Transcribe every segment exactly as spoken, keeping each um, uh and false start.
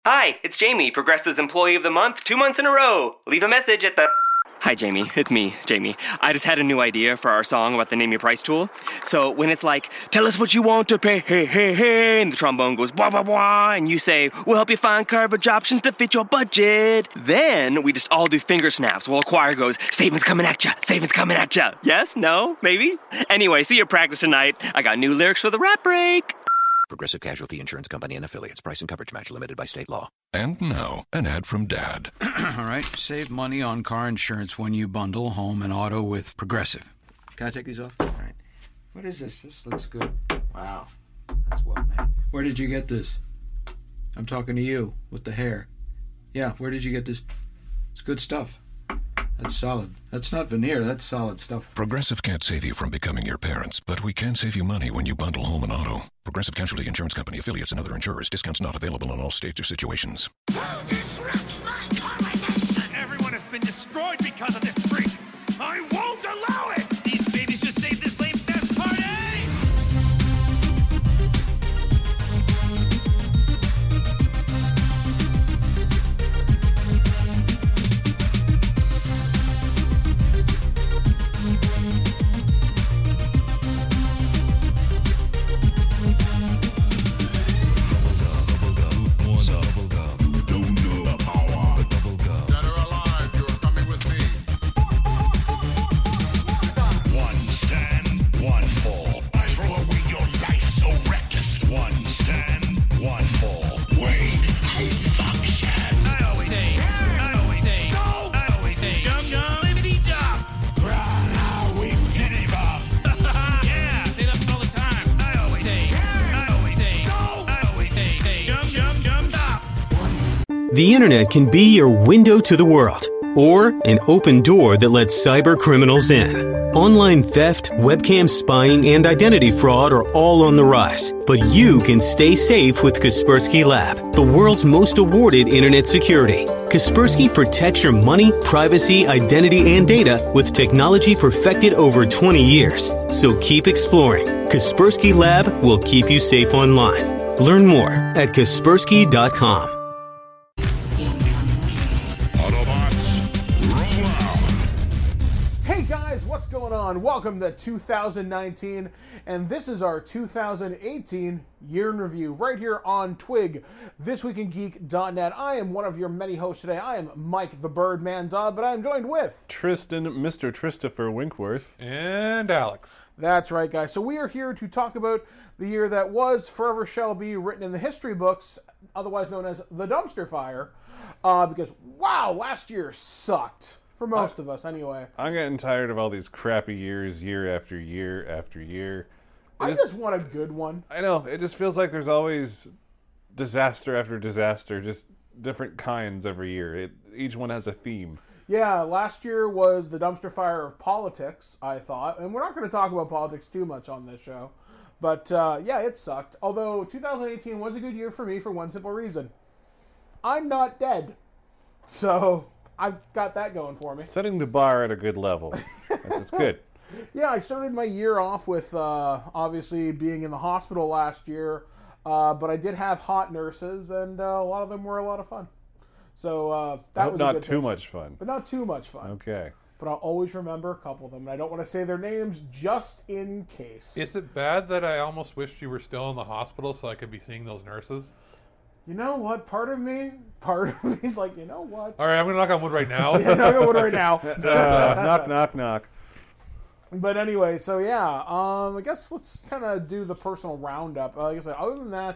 Hi, it's Jamie, Progressive's Employee of the Month, two months in a row. Leave a message at the... Hi, Jamie. It's me, Jamie. I just had a new idea for our song about the Name Your Price tool. So when it's like, tell us what you want to pay, hey, hey, hey, and the trombone goes, blah, blah, blah, and you say, we'll help you find coverage options to fit your budget. Then we just all do finger snaps while a choir goes, savings coming at ya, savings coming at ya. Yes? No? Maybe? Anyway, see you practice tonight. I got new lyrics for the rap break. Progressive Casualty Insurance Company and Affiliates. Price and coverage match limited by state law. And now, an ad from Dad. All right, save money on car insurance when you bundle home and auto with Progressive. Can I take these off? All right. What is this? This looks good. Wow. That's well made. Where did you get this? I'm talking to you with the hair. Yeah, where did you get this? It's good stuff. That's solid. That's not veneer. That's solid stuff. Progressive can't save you from becoming your parents, but we can save you money when you bundle home and auto. Progressive Casualty Insurance Company, affiliates, and other insurers. Discounts not available in all states or situations. Everyone has been destroyed because of this freak. I won't allow it. These babies just saved this lame fest party. The internet can be your window to the world, or an open door that lets cyber criminals in. Online theft, webcam spying, and identity fraud are all on the rise. But you can stay safe with Kaspersky Lab, the world's most awarded internet security. Kaspersky protects your money, privacy, identity, and data with technology perfected over twenty years. So keep exploring. Kaspersky Lab will keep you safe online. Learn more at Kaspersky dot com. What's going on? Welcome to two thousand nineteen, and this is our two thousand eighteen year in review right here on Twig, this week in geek dot net. I am one of your many hosts today. I am Mike the Birdman Dodd, but I am joined with Tristan, Mister Christopher Winkworth, and Alex. That's right, guys. So we are here to talk about the year that was, forever shall be, written in the history books, otherwise known as the dumpster fire, uh, because wow, last year sucked. For most I, of us, anyway. I'm getting tired of all these crappy years, year after year after year. It I just, just want a good one. I know. It just feels like there's always disaster after disaster, just different kinds every year. It, each one has a theme. Yeah, last year was the dumpster fire of politics, I thought. And we're not going to talk about politics too much on this show. But, uh, yeah, it sucked. Although two thousand eighteen was a good year for me for one simple reason. I'm not dead. So... I've got that going for me. Setting the bar at a good level. That's good. Yeah, I started my year off with uh, obviously being in the hospital last year, uh, but I did have hot nurses, and uh, a lot of them were a lot of fun. So uh, that Hope was not a good too thing. much fun. But not too much fun. Okay. But I'll always remember a couple of them, and I don't want to say their names just in case. Is it bad that I almost wished you were still in the hospital so I could be seeing those nurses? You know what? Part of me, part of me is like, you know what? All right, I'm going to knock on wood right now. yeah, knock on wood right now. uh, knock, knock, knock. But anyway, so yeah, um, I guess let's kind of do the personal roundup. Uh, like I said, other than that,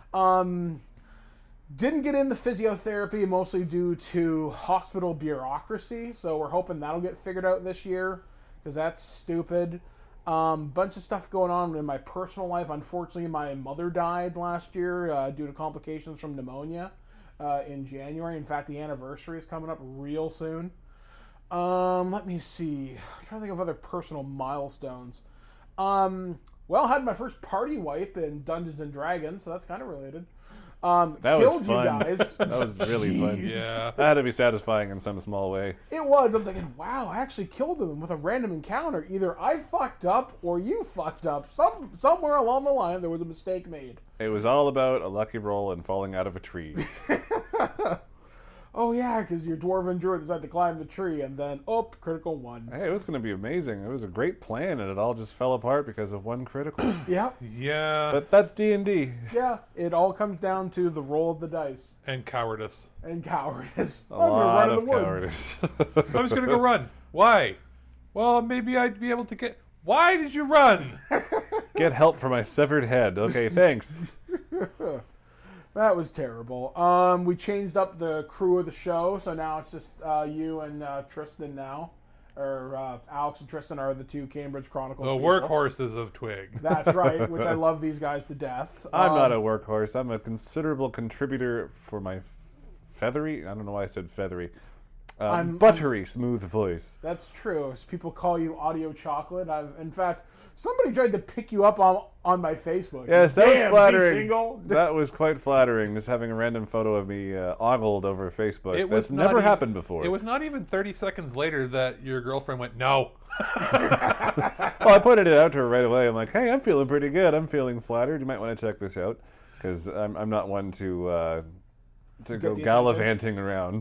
um, didn't get into physiotherapy mostly due to hospital bureaucracy. So we're hoping that'll get figured out this year because that's stupid. Um, bunch of stuff going on in my personal life. Unfortunately, my mother died last year uh, due to complications from pneumonia uh, in January. In fact, the anniversary is coming up real soon. Um, let me see. I'm trying to think of other personal milestones. Um, well, I had my first party wipe in Dungeons and Dragons, so that's kind of related. Um, That killed was fun. you guys. That was really fun. Jeez. Yeah. That had to be satisfying in some small way. It was. I'm thinking, wow, I actually killed them with a random encounter. Either I fucked up or you fucked up. Some somewhere along the line there was a mistake made. It was all about a lucky roll and falling out of a tree. Oh yeah, because your dwarven druid decided to climb the tree and then, oh, critical one. Hey, it was going to be amazing. It was a great plan, and it all just fell apart because of one critical. Yeah, Yeah. But that's D and D. yeah. It all comes down to the roll of the dice And cowardice. and cowardice. A I'm gonna lot run in of the woods. cowardice. I'm just gonna go run. Why? Well, maybe I'd be able to get. Why did you run? Get help for my severed head. Okay, thanks. That was terrible. Um, we changed up the crew of the show, so now it's just uh, you and uh, Tristan now. Or uh, Alex and Tristan are the two Cambridge Chronicles The people. workhorses of Twig. That's right, which I love these guys to death. I'm not a Um, workhorse. I'm a considerable contributor for my feathery. I don't know why I said feathery. Um, I'm- buttery, smooth voice. That's true. People call you Audio Chocolate. I've, in fact, somebody tried to pick you up on on my Facebook. Yes, that Damn, was is he flattering. single? That was quite flattering. Just having a random photo of me uh, ogled over Facebook. It That's was not never even- happened before. It was not even thirty seconds later that your girlfriend went, no. Well, I pointed it out to her right away. I'm like, hey, I'm feeling pretty good. I'm feeling flattered. You might want to check this out because I'm I'm not one to uh, to go the gallivanting around.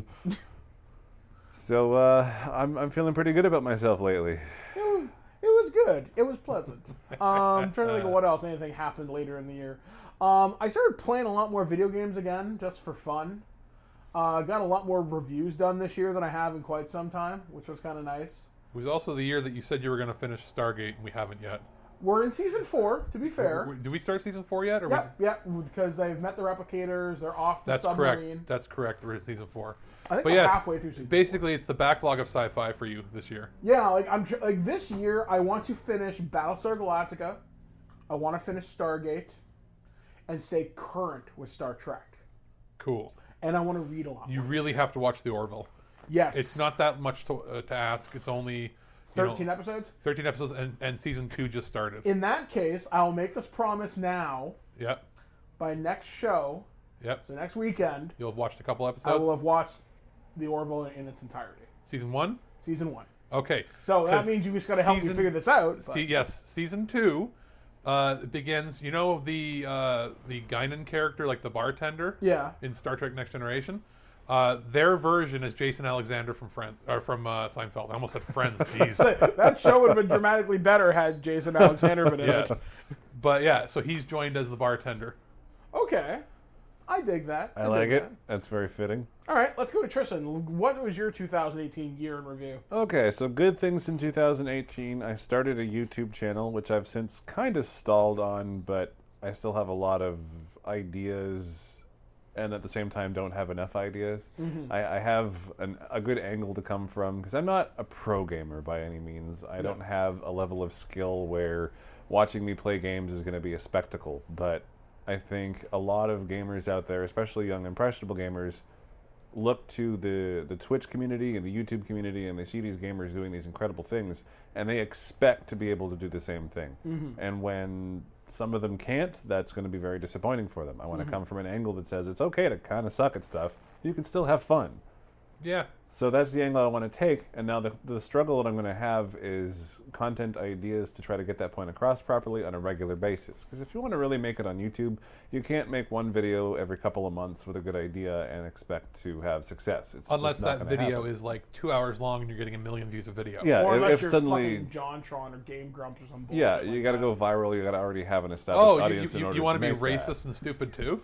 So uh, I'm I'm feeling pretty good about myself lately. It was, it was good. It was pleasant. Um, I'm trying to think of what else. Anything happened later in the year. Um, I started playing a lot more video games again, just for fun. Uh, got a lot more reviews done this year than I have in quite some time, which was kind of nice. It was also the year that you said you were going to finish Stargate, and we haven't yet. We're in season four, to be fair. W- Did we start season four yet? Or Yep, we... yep, because they've met the replicators, they're off the That's submarine. correct. That's correct. We're in season four. I think but we're yes, halfway through season basically, it's the backlog of sci-fi for you this year. Yeah, like I'm tr- like this year, I want to finish Battlestar Galactica. I want to finish Stargate, and stay current with Star Trek. Cool. And I want to read a lot. You more. really have to watch The Orville. Yes, It's not that much to, uh, to ask. It's only you know, thirteen episodes. thirteen episodes, and, and season two just started. In that case, I'll make this promise now. Yep. By next show, Yep. so next weekend, You'll have watched a couple episodes. I will have watched The Orville in, in its entirety. Season one? Season one. Okay. So that 'Cause means you just got to help me season- figure this out. but- See, yes, season two uh, begins. You know the uh, the Guinan character, like the bartender. Yeah. In Star Trek: Next Generation, uh, their version is Jason Alexander from Friends or from uh, Seinfeld. I almost said Friends. Jeez. That show would have been dramatically better had Jason Alexander been in yes. it. But yeah, so he's joined as the bartender. Okay. I dig that. I dig like it. that. That's very fitting. All right, let's go to Tristan. What was your two thousand eighteen year in review? Okay, so good things in two thousand eighteen. I started a YouTube channel, which I've since kind of stalled on, but I still have a lot of ideas and at the same time don't have enough ideas. Mhm. I, I have an, a good angle to come from because I'm not a pro gamer by any means. I don't have a level of skill where watching me play games is going to be a spectacle, but I think a lot of gamers out there, especially young impressionable gamers, look to the, the Twitch community and the YouTube community and they see these gamers doing these incredible things and they expect to be able to do the same thing. Mhm. And when some of them can't, that's going to be very disappointing for them. I want to Mhm. come from an angle that says it's okay to kind of suck at stuff. You can still have fun. Yeah. So that's the angle I want to take. And now the, the struggle that I'm going to have is content ideas to try to get that point across properly on a regular basis. Because if you want to really make it on YouTube, you can't make one video every couple of months with a good idea and expect to have success. It's Unless just not that gonna video happen. is like two hours long and you're getting a million views of video. Yeah, or if- unless if you're suddenly- fucking JonTron or Game Grumps or some bullshit. Yeah, like you got to that. go viral. You got to already have an established Oh, you, audience you, in you, order you want to be make that. racist and stupid too?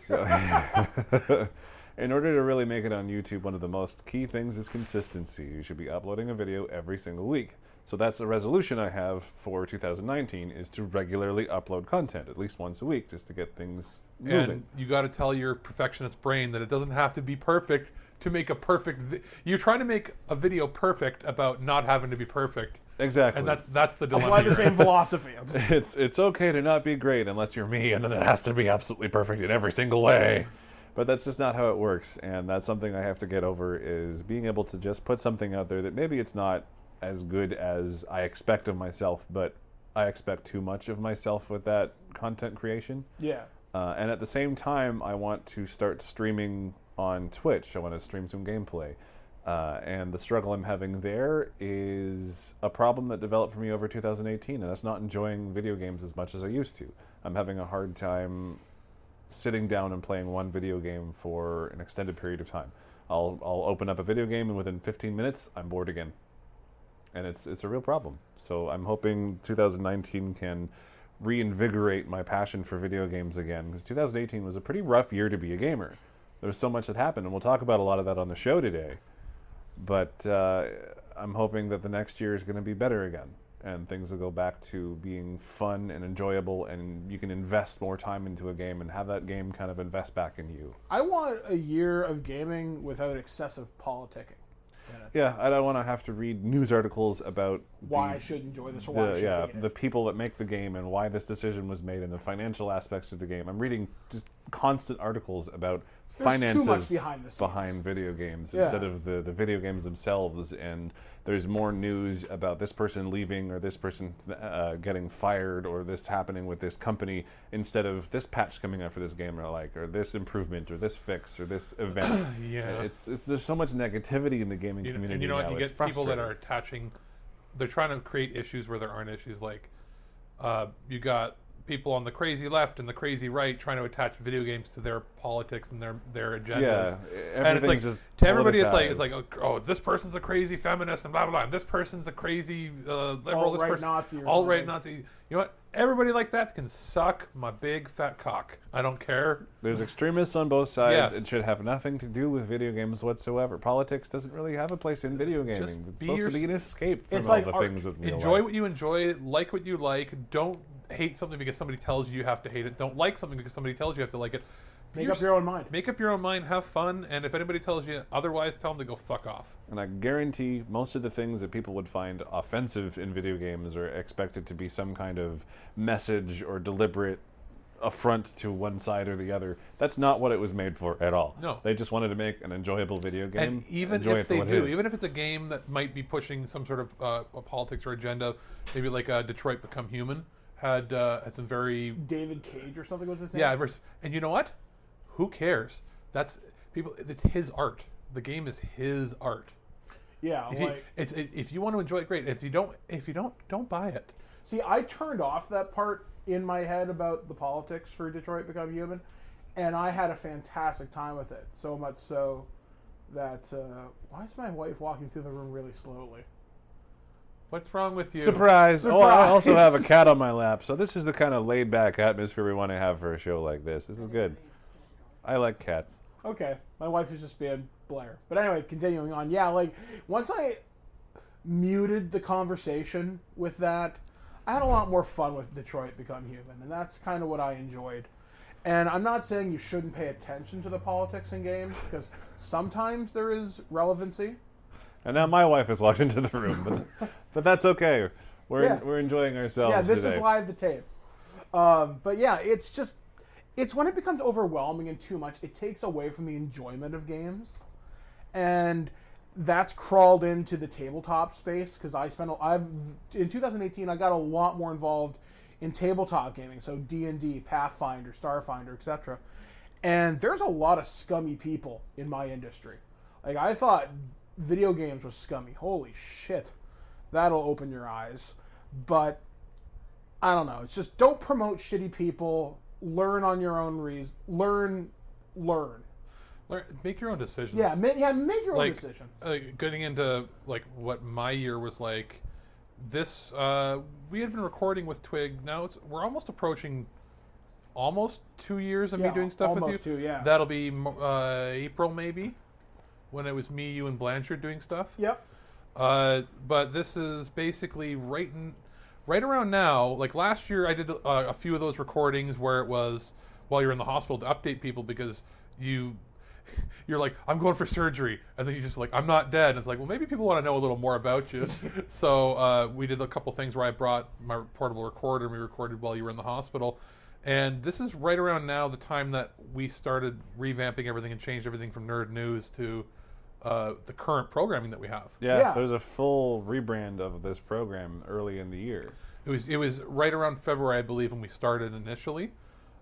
So, in order to really make it on YouTube, one of the most key things is consistency. You should be uploading a video every single week. So that's a resolution I have for two thousand nineteen is to regularly upload content at least once a week just to get things moving. And you got to tell your perfectionist brain that it doesn't have to be perfect to make a perfect. Vi- You're trying to make a video perfect about not having to be perfect. Exactly. And that's that's the dilemma. Apply the here. same philosophy. It's it's okay to not be great unless you're me, and then it has to be absolutely perfect in every single way. But that's just not how it works, and that's something I have to get over, is being able to just put something out there that maybe it's not as good as I expect of myself, but I expect too much of myself with that content creation. Yeah. Uh, and at the same time, I want to start streaming on Twitch. I want to stream some gameplay. Uh, and the struggle I'm having there is a problem that developed for me over two thousand eighteen, and that's not enjoying video games as much as I used to. I'm having a hard time sitting down and playing one video game for an extended period of time. I'll I'll open up a video game, and within fifteen minutes, I'm bored again. And it's it's a real problem. So I'm hoping two thousand nineteen can reinvigorate my passion for video games again, because two thousand eighteen was a pretty rough year to be a gamer. There was so much that happened, and we'll talk about a lot of that on the show today. But uh, I'm hoping that the next year is going to be better again, and things will go back to being fun and enjoyable, and you can invest more time into a game and have that game kind of invest back in you. I want a year of gaming without excessive politicking. Yeah, I don't want to have to read news articles about why the, I should enjoy this or why the, I should yeah, hate it. the people that make the game and why this decision was made and the financial aspects of the game. I'm reading just constant articles about There's finances too much behind the scenes. behind video games Yeah. instead of the, the video games themselves. And there's more news about this person leaving or this person uh, getting fired or this happening with this company instead of this patch coming out for this game or like or this improvement or this fix or this event. Yeah. It's, it's there's so much negativity in the gaming You know, community and you know now. what? You It's get people that frustrating. are attaching. They're trying to create issues where there aren't issues. Like, uh, you got people on the crazy left and the crazy right trying to attach video games to their politics and their their agendas. Yeah, and it's like everything's just to everybody, it's like politicized. it's like oh, oh, this person's a crazy feminist and blah blah blah. And this person's a crazy uh, liberal. This Alt-right person, Nazi or alt right something. Nazi. You know what? Everybody like that can suck my big fat cock. I don't care. There's extremists on both sides. Yes. It should have nothing to do with video games whatsoever. Politics doesn't really have a place in video gaming. Just It's be supposed your- to be an escape from It's all like the art. things of real Enjoy life. what you enjoy, like what you like. Don't hate something because somebody tells you you have to hate it. Don't like something because somebody tells you you have to like it. Be Make your- up your own mind. Make up your own mind, have fun, and if anybody tells you otherwise, tell them to go fuck off. And I guarantee most of the things that people would find offensive in video games are expected to be some kind of message or deliberate affront to one side or the other. That's not what it was made for at all. No. They just wanted to make an enjoyable video game. And even Enjoy if it for they what it do, is. even if it's a game that might be pushing some sort of uh, a politics or agenda, maybe like uh, Detroit Become Human had uh, had some very David Cage or something was his name? yeah. vers- And you know what? Who cares? That's people. It's his art. The game is his art. Yeah, If you, like... it's, it, if you want to enjoy it, great. If you don't, if you don't, don't buy it. See, I turned off that part in my head about the politics for Detroit Become Human, and I had a fantastic time with it. So much so that... Uh, why is my wife walking through the room really slowly? What's wrong with you? Surprise! Oh, I also Surprise. have a cat on my lap, so this is the kind of laid-back atmosphere we want to have for a show like this. This is good. I like cats. Okay, my wife is just being Blair. But anyway, continuing on. Yeah, like, once I muted the conversation with that, I had a lot more fun with Detroit Become Human, and that's kind of what I enjoyed. And I'm not saying you shouldn't pay attention to the politics in games, because sometimes there is relevancy. And now my wife has walked into the room, but, but that's okay. We're Yeah. we're enjoying ourselves Yeah, this today. is live to tape. Um, but yeah, it's just, it's when it becomes overwhelming and too much, it takes away from the enjoyment of games. And that's crawled into the tabletop space because I spent, a- I've, in two thousand eighteen, I got a lot more involved in tabletop gaming. So D and D, Pathfinder, Starfinder, et cetera. And there's a lot of scummy people in my industry. Like, I thought video games was scummy. Holy shit. That'll open your eyes. But I don't know. It's just don't promote shitty people. Learn on your own reason. Learn, learn. Learn, make your own decisions. Yeah, ma- yeah. Make your own like, decisions. Uh, getting into like what my year was like. This uh, we had been recording with Twig. Now it's we're almost approaching almost two years of Yeah, me doing stuff with you. almost two, yeah. That'll be uh, April maybe, when it was me, you, and Blanchard doing stuff. Yep. Uh, but this is basically right in, right around now. Like last year, I did uh, a few of those recordings where it was while you're in the hospital to update people because you, you're like, I'm going for surgery, and then you just like, I'm not dead. And it's like, well, maybe people want to know a little more about you. So uh, we did a couple things where I brought my portable recorder and we recorded while you were in the hospital. And this is right around now the time that we started revamping everything and changed everything from Nerd News to uh, the current programming that we have. Yeah, Yeah. there's a full rebrand of this program early in the year. It was it was right around February, I believe, when we started initially.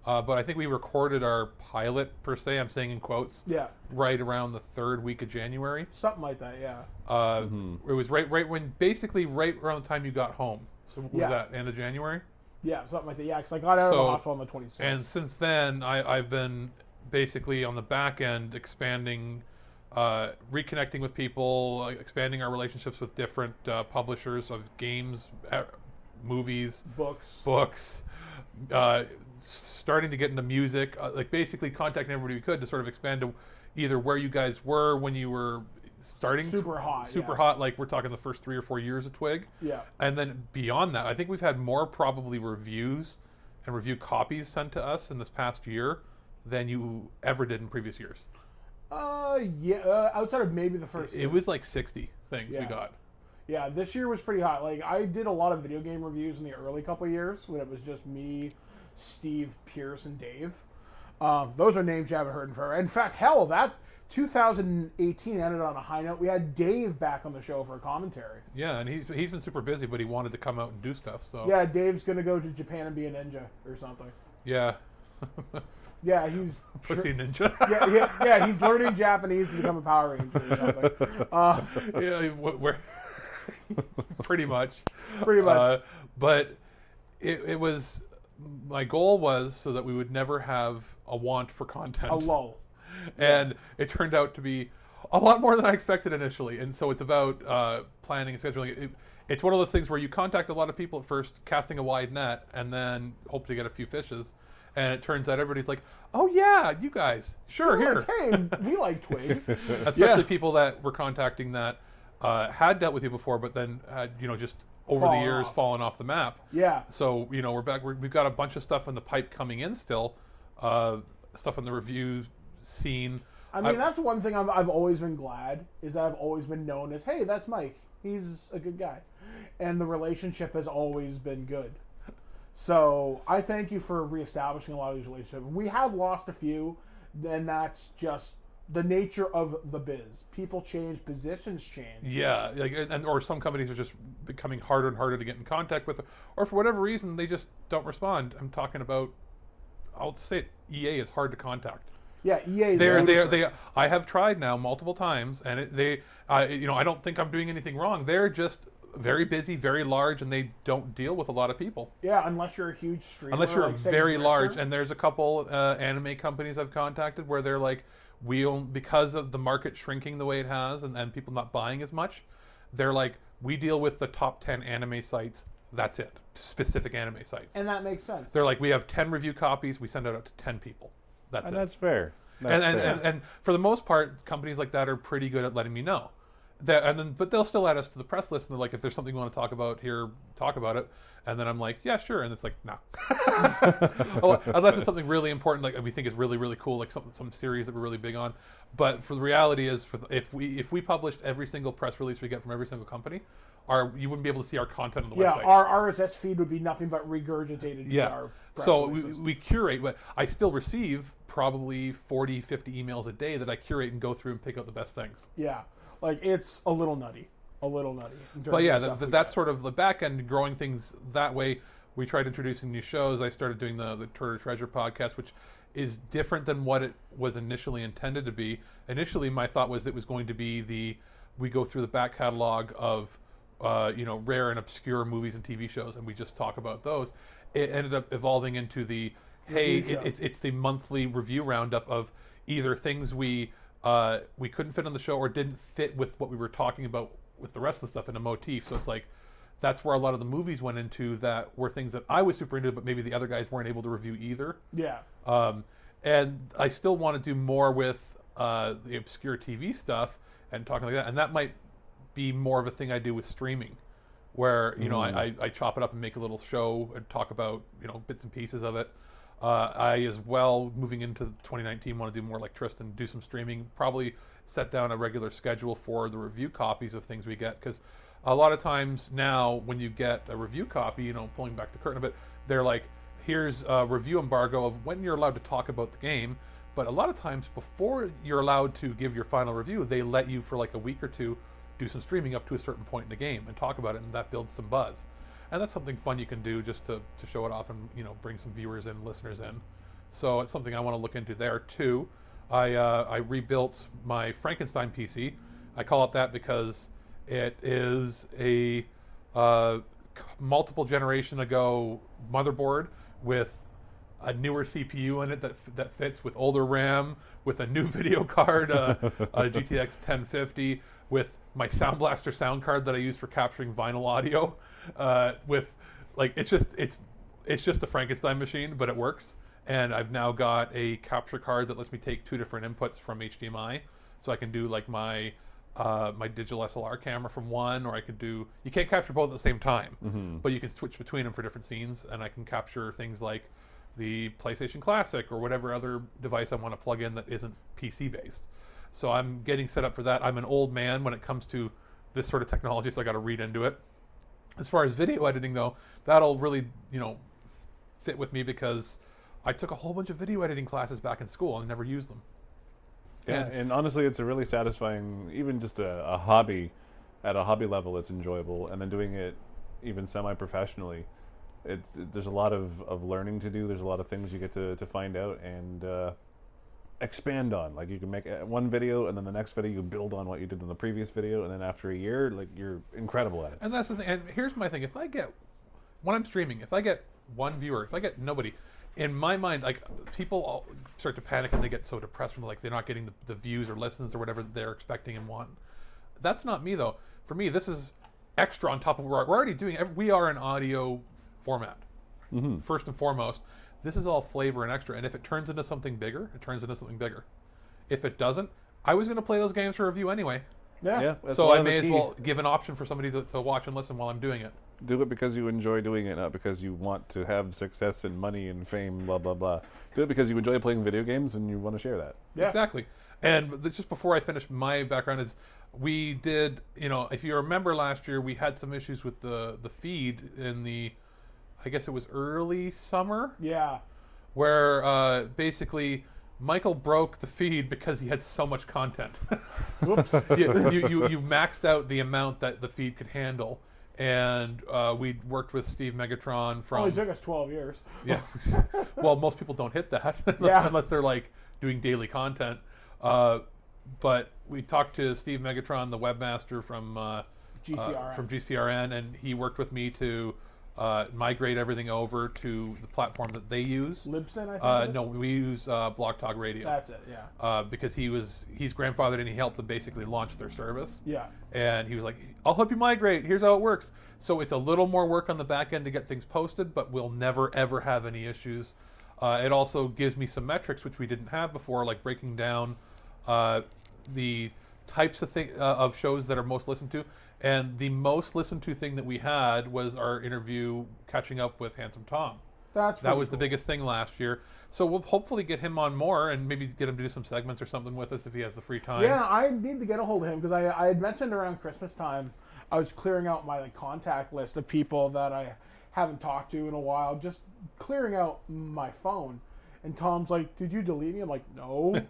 Uh, but I think we recorded our pilot, per se, I'm saying in quotes, Yeah. right around the third week of January. Something like that, yeah. Uh, It was right right when, basically right around the time you got home. So what was Yeah. that, end of January? Yeah, something like that. Yeah, because I got out of So- the hospital on the twenty-sixth. And since then, I, I've been basically on the back end expanding, uh, reconnecting with people, uh, expanding our relationships with different uh, publishers of games, uh, movies, Books. books, uh, starting to get into music, uh, like basically contacting everybody we could to sort of expand to either where you guys were when you were starting Super hot, super yeah. hot, like we're talking the first three or four years of Twig, Yeah. and then beyond that, I think we've had more probably reviews and review copies sent to us in this past year than you ever did in previous years. Uh, yeah, uh, outside of maybe the first It was like sixty things we Yeah. got. Yeah, this year was pretty hot. Like, I did a lot of video game reviews in the early couple of years when it was just me, Steve, Pierce, and Dave. Um, those are names you haven't heard in forever. In fact, hell, that two thousand eighteen ended on a high note. We had Dave back on the show for a commentary. Yeah, and he's he's been super busy, but he wanted to come out and do stuff. So Yeah, Dave's going to go to Japan and be a ninja or something. yeah. Yeah, he's... Pussy ninja. yeah, yeah, yeah, he's learning Japanese to become a Power Ranger or something. Uh, yeah, wh- we're pretty much. Pretty much. Uh, but it, it was my goal was so that we would never have a want for content. a lull. And it turned out to be a lot more than I expected initially. And so it's about uh, planning and scheduling. It, it's one of those things where you contact a lot of people at first, casting a wide net, and then hope to get a few fishes. And it turns out everybody's like, "Oh yeah, you guys, sure, We're here." like, hey, we like Twig. Especially Yeah. people that were contacting that uh, had dealt with you before, but then had, you know, just over Fallen the years off. fallen off the map. Yeah. So you know, we're back. We're, we've got a bunch of stuff in the pipe coming in still. Uh, stuff in the review scene. I mean, that's one thing I've, I've always been glad is that I've always been known as, hey, that's Mike. He's a good guy. And the relationship has always been good. So I thank you for reestablishing a lot of these relationships. We have lost a few, and that's just the nature of the biz. People change, positions change. Yeah, like, and or some companies are just becoming harder and harder to get in contact with, or for whatever reason they just don't respond. I'm talking about, I'll say it, E A is hard to contact. Yeah, E A is They're, they're, ludicrous. they. I have tried now multiple times, and it, they, I, you know, I don't think I'm doing anything wrong. They're just very busy, very large, and they don't deal with a lot of people. Yeah, unless you're a huge streamer. Unless you're like, say, very Drifter. large, and there's a couple uh, anime companies I've contacted where they're like, we own, because of the market shrinking the way it has, and, and people not buying as much, they're like, we deal with the top ten anime sites. That's it, specific anime sites. And that makes sense. They're like, we have ten review copies. We send it out to ten people. That's And it. that's fair. That's and, and, fair. and and for the most part, companies like that are pretty good at letting me know. That, and then, but they'll still add us to the press list, and they're like, if there's something you want to talk about here, talk about it. And then I'm like, yeah, sure. And it's like, no. Oh, unless it's something really important, like we think is really, really cool, like some some series that we're really big on. But for the reality is, for, if we if we published every single press release we get from every single company, our you wouldn't be able to see our content on the Yeah, website. our R S S feed would be nothing but regurgitated to Yeah. our press So we, releases. we curate, but I still receive probably forty, fifty emails a day that I curate and go through and pick out the best things. Yeah, like it's a little nutty, a little nutty. in terms But yeah, of th stuff th we that's get. sort of the back end, growing things that way. We tried introducing new shows. I started doing the the Turner Treasure podcast, which is different than what it was initially intended to be. Initially, my thought was it was going to be the we go through the back catalog of uh, you know rare and obscure movies and T V shows, and we just talk about those. It ended up evolving into the hey, Review it, show. it's it's the monthly review roundup of either things we uh, we couldn't fit on the show or didn't fit with what we were talking about with the rest of the stuff in a motif. So it's like that's where a lot of the movies went into that were things that I was super into, but maybe the other guys weren't able to review either. Yeah, Um, and I still want to do more with uh, the obscure T V stuff and talking like that. And that might be more of a thing I do with streaming, where you know I, I, I chop it up and make a little show and talk about you know bits and pieces of it. Uh, I as well, moving into twenty nineteen, want to do more like Tristan, do some streaming, probably set down a regular schedule for the review copies of things we get, because a lot of times now when you get a review copy, you know, pulling back the curtain a bit, they're like, here's a review embargo of when you're allowed to talk about the game. But a lot of times before you're allowed to give your final review, they let you for like a week or two do some streaming up to a certain point in the game and talk about it, and that builds some buzz. And that's something fun you can do just to, to show it off and, you know, bring some viewers and listeners in. So it's something I want to look into there too. I uh, I rebuilt my Frankenstein P C. I call it that because it is a uh, multiple generation ago motherboard with a newer C P U in it that that fits with older RAM, with a new video card, uh, a G T X ten fifty, with my Sound Blaster sound card that I use for capturing vinyl audio. Uh, with like it's just it's it's just a Frankenstein machine, but it works. And I've now got a capture card that lets me take two different inputs from H D M I, so I can do like my uh, my digital S L R camera from one, or I could do. You can't capture both at the same time, Mm-hmm. but you can switch between them for different scenes, and I can capture things like the PlayStation Classic or whatever other device I want to plug in that isn't P C based. So I'm getting set up for that. I'm an old man when it comes to this sort of technology, so I got to read into it. As far as video editing, though, that'll really you know fit with me because I took a whole bunch of video editing classes back in school and never used them. Yeah, And- and honestly, it's a really satisfying, even just a, a hobby, at a hobby level, it's enjoyable. And then doing it even semi-professionally, it's there's a lot of, of learning to do. There's a lot of things you get to, to find out and uh, expand on. Like you can make uh, one video, and then the next video you build on what you did in the previous video, and then after a year, like you're incredible at it. And that's the thing. And here's my thing: if I get when I'm streaming, if I get one viewer, if I get nobody, in my mind, like people all start to panic and they get so depressed when like they're not getting the, the views or listens or whatever they're expecting and want. That's not me though. For me, this is extra on top of what we're already doing. We are an audio format Mm-hmm. first and foremost. This is all flavor and extra. And if it turns into something bigger, it turns into something bigger. If it doesn't, I was going to play those games for review anyway. Yeah. Yeah, that's So one I of the may as key. well give an option for somebody to, to watch and listen while I'm doing it. Do it because you enjoy doing it, not because you want to have success and money and fame, blah, blah, blah. Do it because you enjoy playing video games and you want to share that. Yeah. Exactly. And th- just before I finish, my background is we did, you know, if you remember last year, we had some issues with the, the feed in the, I guess it was early summer, Yeah. where uh, basically Michael broke the feed because he had so much content. Whoops. you, you, you, you maxed out the amount that the feed could handle. And uh, we worked with Steve Megatron from... Only took us twelve years. Yeah. Well, most people don't hit that unless, Yeah. unless they're like doing daily content. Uh, but we talked to Steve Megatron, the webmaster from uh, G C R N. uh, from G C R N, and he worked with me to uh, migrate everything over to the platform that they use. Libsyn, I think. Uh, it is? no, we use uh, Blog Talk Radio. That's it. Yeah. Uh, because he was he's grandfathered and he helped them basically launch their service. Yeah. And he was like, I'll help you migrate. Here's how it works. So it's a little more work on the back end to get things posted, but we'll never, ever have any issues. Uh, it also gives me some metrics, which we didn't have before, like breaking down uh, the types of, thi- uh, of shows that are most listened to. And the most listened to thing that we had was our interview catching up with Handsome Tom. That's That pretty was the cool. biggest thing last year. So we'll hopefully get him on more and maybe get him to do some segments or something with us if he has the free time. Yeah, I need to get a hold of him because I, I had mentioned around Christmas time I was clearing out my like contact list of people that I haven't talked to in a while, just clearing out my phone. And Tom's like, "Did you delete me?" I'm like, "No."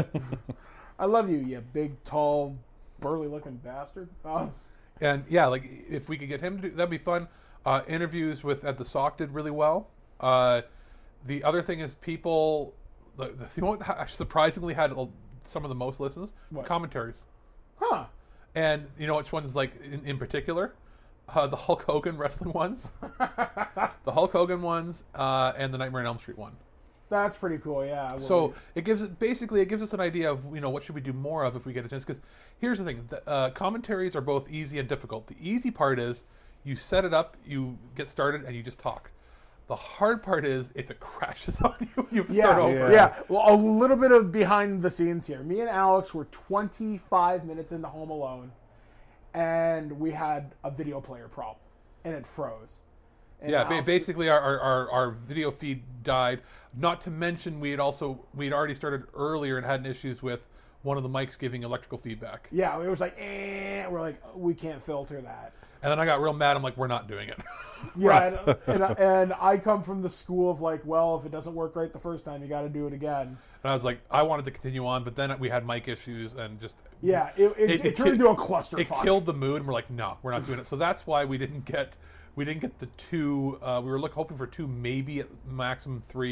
I love you, you big, tall, burly-looking bastard. Uh, And yeah, like if we could get him to do that'd be fun. Uh, interviews with at the Sock did really well. Uh, the other thing is people, the, the you know what ha- surprisingly had a- some of the most listens What? commentaries. huh. And you know which ones like in, in particular, uh, the Hulk Hogan wrestling ones, the Hulk Hogan ones, uh, and the Nightmare on Elm Street one. That's pretty cool. Yeah. Well, So it gives it basically it gives us an idea of you know what should we do more of if we get a chance. Because here's the thing: the, uh, commentaries are both easy and difficult. The easy part is you set it up, you get started, and you just talk. The hard part is if it crashes on you, you have to yeah, start over. yeah. Well, a little bit of behind the scenes here. Me and Alex were twenty-five minutes into Home Alone, and we had a video player problem, and it froze. And Yeah, ba- Alex- basically our, our, our, our video feed died. Not to mention we had also we had already started earlier and had issues with one of the mics giving electrical feedback. Yeah, it was like, eh. We're like, we can't filter that. And then I got real mad. I'm like, we're not doing it. Yeah, and, and, and I come from the school of like, well, if it doesn't work right the first time, you got to do it again. And I was like, I wanted to continue on, but then we had mic issues and just Yeah, it, it, it, turned ki- into a clusterfuck. It killed the mood, and we're like, no, we're not doing it. So that's why we didn't get we didn't get the two. Uh, we were look, hoping for two, maybe at maximum three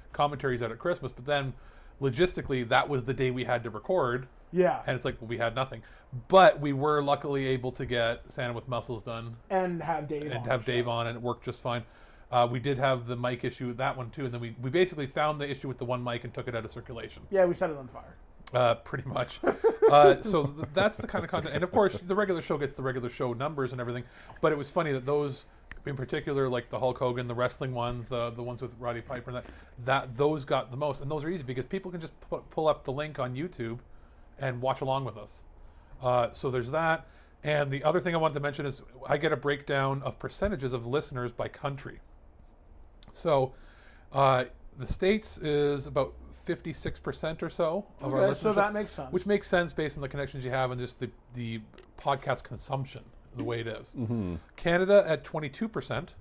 commentaries out at Christmas, but then logistically that was the day we had to record. Yeah. And it's like, well, we had nothing. But we were luckily able to get Santa with Muscles done. And have Dave and on. And have the Dave show. on, and it worked just fine. Uh, we did have the mic issue with that one, too. And then we, we basically found the issue with the one mic and took it out of circulation. Yeah, we set it on fire. Uh, pretty much. uh, so th- that's the kind of content. And, of course, the regular show gets the regular show numbers and everything. But it was funny that those, in particular, like the Hulk Hogan, the wrestling ones, the the ones with Roddy Piper, and that, that those got the most. And those are easy because people can just pu- pull up the link on YouTube and watch along with us. Uh, so there's that. And the other thing I wanted to mention is I get a breakdown of percentages of listeners by country. So uh, the States is about fifty-six percent or so of our Okay, listenership. so that makes sense. Which makes sense based on the connections you have and just the, the podcast consumption, the way it is. Mm-hmm. Canada at twenty-two percent,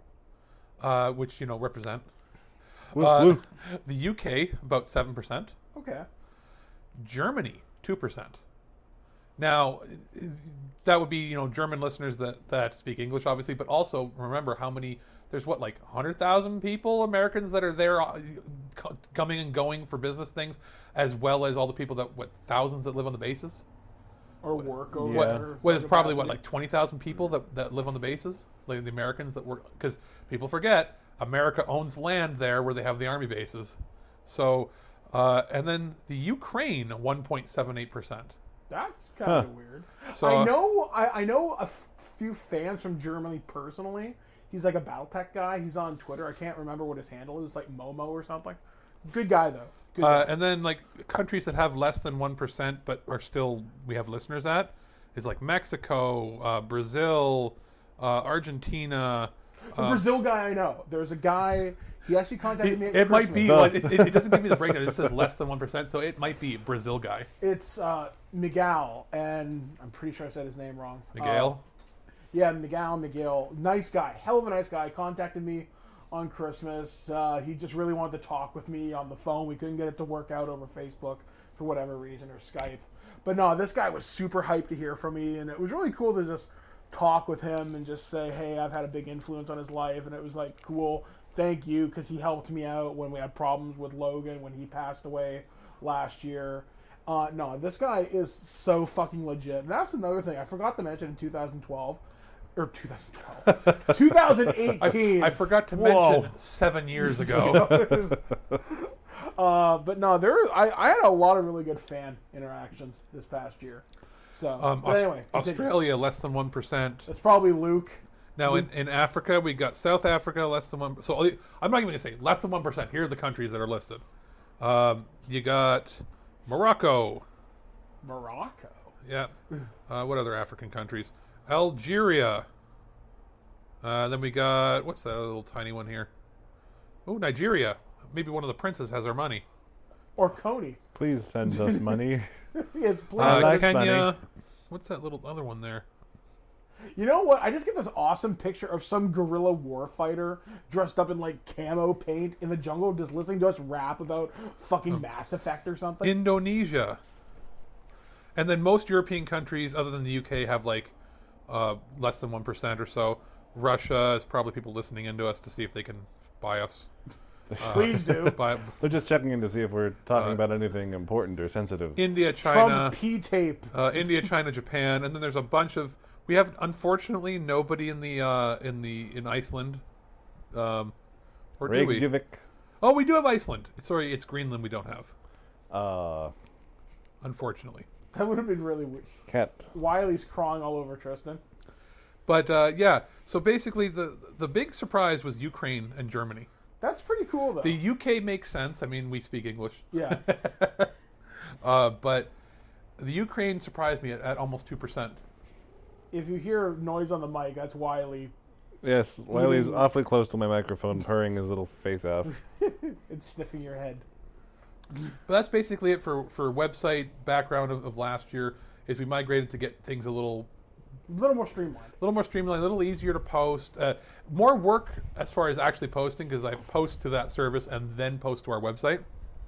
uh, which, you know, represent. Woo, uh, woo. The U K, about seven percent. Okay. Germany, two percent. Now, that would be, you know, German listeners that, that speak English, obviously, but also remember how many, there's what, like one hundred thousand people, Americans, that are there uh, co- coming and going for business things, as well as all the people that, what, thousands that live on the bases? Or work over What, there. what is probably, what, capacity. like twenty thousand people that, that live on the bases? Like the Americans that work, because people forget, America owns land there where they have the army bases. So, uh, and then the Ukraine, one point seven eight percent. That's kind of Huh. weird. So, I uh, know I, I know a f- few fans from Germany personally. He's like a BattleTech guy. He's on Twitter. I can't remember what his handle is, like Momo or something. Good guy though. Good Uh, guy. and then like countries that have less than one percent but are still we have listeners at is like Mexico, uh, Brazil, uh, Argentina. The uh, Brazil guy I know. There's a guy. He actually contacted It, me. At it might be. Christmas. Well, it, it, it doesn't give me the breakdown. It just says less than one percent, so it might be Brazil guy. It's uh, Miguel, and I'm pretty sure I said his name wrong. Miguel. Uh, yeah, Miguel. Miguel. Nice guy. Hell of a nice guy. Contacted me on Christmas. Uh, he just really wanted to talk with me on the phone. We couldn't get it to work out over Facebook for whatever reason, or Skype. But no, this guy was super hyped to hear from me, and it was really cool to just talk with him and just say, hey, I've had a big influence on his life, and it was like, cool, thank you, because he helped me out when we had problems with Logan when he passed away last year. Uh, no, this guy is so fucking legit. And that's another thing I forgot to mention in two thousand twelve. Or twenty twelve. twenty eighteen. I, I forgot to Whoa. mention seven years ago. uh, but no, there. I, I had a lot of really good fan interactions this past year. So, Um, but Aus- anyway, continue. Australia less than one percent. It's probably Luke. Now in, in Africa we got South Africa less than one. So I'm not even gonna say less than one percent. Here are the countries that are listed. Um, you got Morocco. Morocco. Yeah. Uh, what other African countries? Algeria. Uh, then we got what's that little tiny one here? Oh, Nigeria. Maybe one of the princes has our money. Or Coney. Please send us money. Yes, please. Uh, That's Kenya. funny. What's that little other one there? You know what? I just get this awesome picture of some guerrilla warfighter dressed up in like camo paint in the jungle, just listening to us rap about fucking Mass Effect or something. Indonesia. And then most European countries, other than the U K, have like uh, less than one percent or so. Russia is probably people listening into us to see if they can buy us. Uh, Please do. Buy, They're just checking in to see if we're talking Uh, about anything important or sensitive. India, From China, P-tape. uh, India, China, Japan, and then there's a bunch of. We have unfortunately nobody in the uh, in the in Iceland. Um, or do we? Reykjavik. Oh, we do have Iceland. Sorry, it's Greenland. We don't have. Uh, Unfortunately. That would have been really weird. cat. Wiley's crawling all over Tristan. But uh, yeah, so basically the the big surprise was Ukraine and Germany. That's pretty cool, though. The U K makes sense. I mean, we speak English. Yeah. Uh, but the Ukraine surprised me at, at almost two percent. If you hear noise on the mic, that's Wiley. Yes, Wiley's Mm. awfully close to my microphone, purring his little face off. It's sniffing your head. But that's basically it for, for website background of, of last year. Is we migrated to get things a little A little more streamlined. a little more streamlined, a little easier to post. Uh, more work as far as actually posting because I post to that service and then post to our website.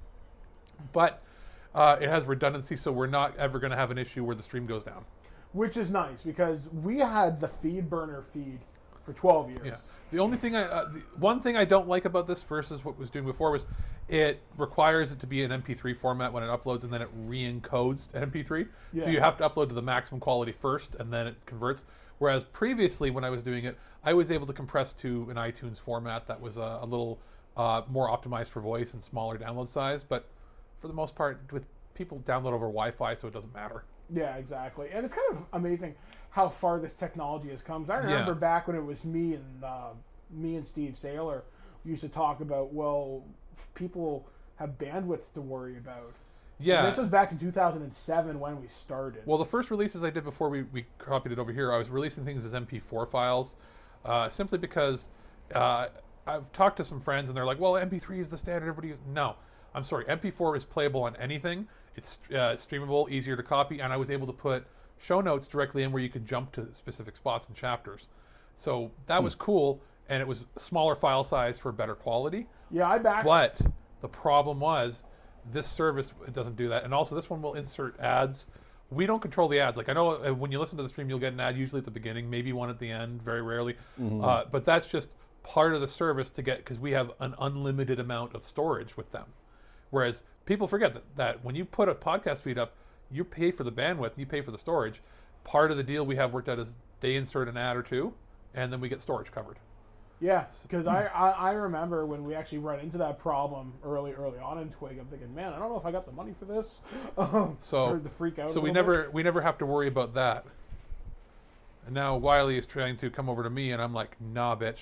But uh, it has redundancy, so we're not ever going to have an issue where the stream goes down. Which is nice, because we had the feed burner feed for twelve years. Yeah. The only thing I, uh, the one thing I don't like about this versus what it was doing before was it requires it to be an M P three format when it uploads, and then it re-encodes to M P three. Yeah. So you have to upload to the maximum quality first, and then it converts. Whereas previously, when I was doing it, I was able to compress to an iTunes format that was a, a little uh, more optimized for voice and smaller download size. But for the most part, with people download over Wi-Fi, so it doesn't matter. Yeah, exactly. And it's kind of amazing how far this technology has come. I remember Yeah. back when it was me and uh, me and Steve Saylor we used to talk about, well, f- people have bandwidth to worry about. Yeah. And this was back in two thousand seven when we started. Well, the first releases I did before we, we copied it over here, I was releasing things as M P four files, uh, simply because uh, I've talked to some friends and they're like, well, M P three is the standard, everybody uses. No, I'm sorry, M P four is playable on anything. It's uh, streamable, easier to copy, and I was able to put show notes directly in where you could jump to specific spots and chapters. So that was cool, and it was smaller file size for better quality. Yeah, I back. But the problem was this service it doesn't do that, and also this one will insert ads. We don't control the ads. Like I know uh, when you listen to the stream, you'll get an ad usually at the beginning, maybe one at the end, very rarely. Mhm. Uh, but that's just part of the service to get because we have an unlimited amount of storage with them. Whereas people forget that, that when you put a podcast feed up, you pay for the bandwidth, you pay for the storage. Part of the deal we have worked out is they insert an ad or two, and then we get storage covered. Yeah, because I, I, I remember when we actually run into that problem early early on in Twig, I'm thinking, man, I don't know if I got the money for this. Um, So, started to freak out. so a we little never bit. we never have to worry about that. And now Wiley is trying to come over to me, and I'm like, nah, bitch.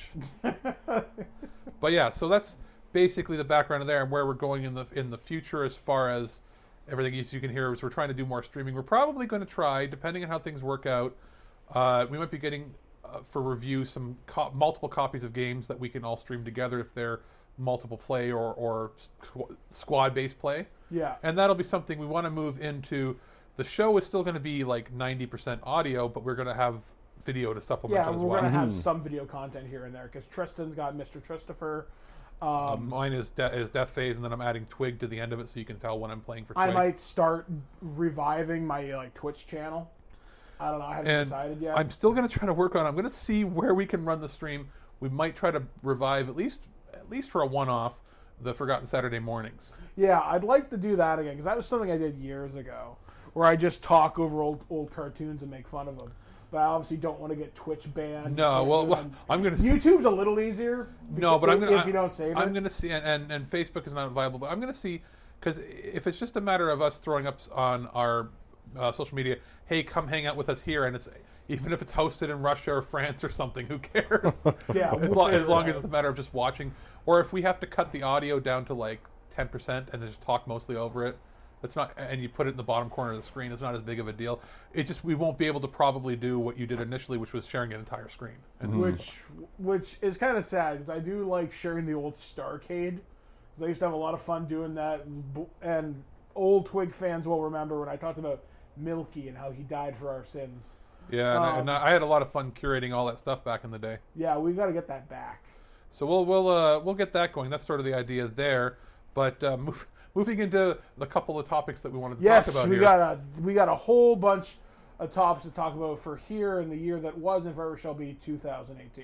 But yeah, so that's basically the background of there and where we're going in the in the future as far as everything as you can hear is we're trying to do more streaming. We're probably going to try, depending on how things work out. Uh, we might be getting uh, for review some co- multiple copies of games that we can all stream together if they're multiple play or or squ- squad based play. Yeah. And that'll be something we want to move into. The show is still going to be like ninety percent audio, but we're going to have video to supplement Yeah, it as we're well. going to have some video content here and there because Tristan's got Mister Christopher. Um, Um, mine is de- is Death Phase, and then I'm adding Twig to the end of it, so you can tell when I'm playing for Twig. I might start reviving my like Twitch channel. I don't know. I haven't and decided yet. I'm still going to try to work on it. I'm going to see where we can run the stream. We might try to revive at least at least for a one-off the Forgotten Saturday mornings. Yeah, I'd like to do that again because that was something I did years ago, where I just talk over old old cartoons and make fun of them. But I obviously don't want to get Twitch banned. No, Can't well, do it well, on- I'm going to. YouTube's a little easier. No, but if, I'm gonna, if you don't save I'm it. going to see, and, and, and Facebook is not viable, but I'm going to see, because if it's just a matter of us throwing up on our uh, social media, hey, come hang out with us here, and it's even if it's hosted in Russia or France or something, who cares? Yeah, as, we'll lo- figure as it long out. as it's a matter of just watching, or if we have to cut the audio down to like ten percent and then just talk mostly over it. It's not, and you put it in the bottom corner of the screen. It's not as big of a deal. It just we won't be able to probably do what you did initially, which was sharing an entire screen. And Which which is kind of sad because I do like sharing the old Starcade because I used to have a lot of fun doing that. And, and old Twig fans will remember when I talked about Milky and how he died for our sins. yeah, and, I, Um, and I had a lot of fun curating all that stuff back in the day. Yeah, we got to get that back. So we'll we'll uh, we'll get that going. That's sort of the idea there. But uh, move, moving into the couple of topics that we wanted to Yes, talk about we here. got a we got a whole bunch of topics to talk about for here in the year that was and forever shall be two thousand eighteen.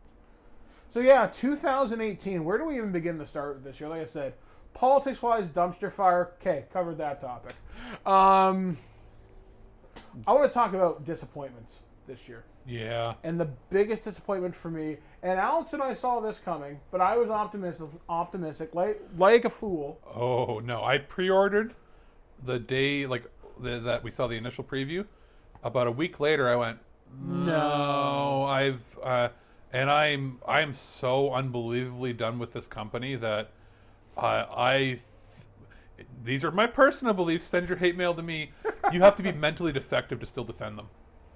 So yeah, two thousand eighteen. Where do we even begin to start with this year? Like I said, politics-wise, dumpster fire. Okay, covered that topic. Um, I want to talk about disappointments this year. Yeah. And the biggest disappointment for me, and Alex and I saw this coming, but I was optimistic, optimistic, like like a fool. Oh no! I pre-ordered the day like the, that we saw the initial preview. About a week later, I went, no, I've uh, and I'm I'm so unbelievably done with this company that uh, I. These are my personal beliefs. Send your hate mail to me. You have to be mentally defective to still defend them.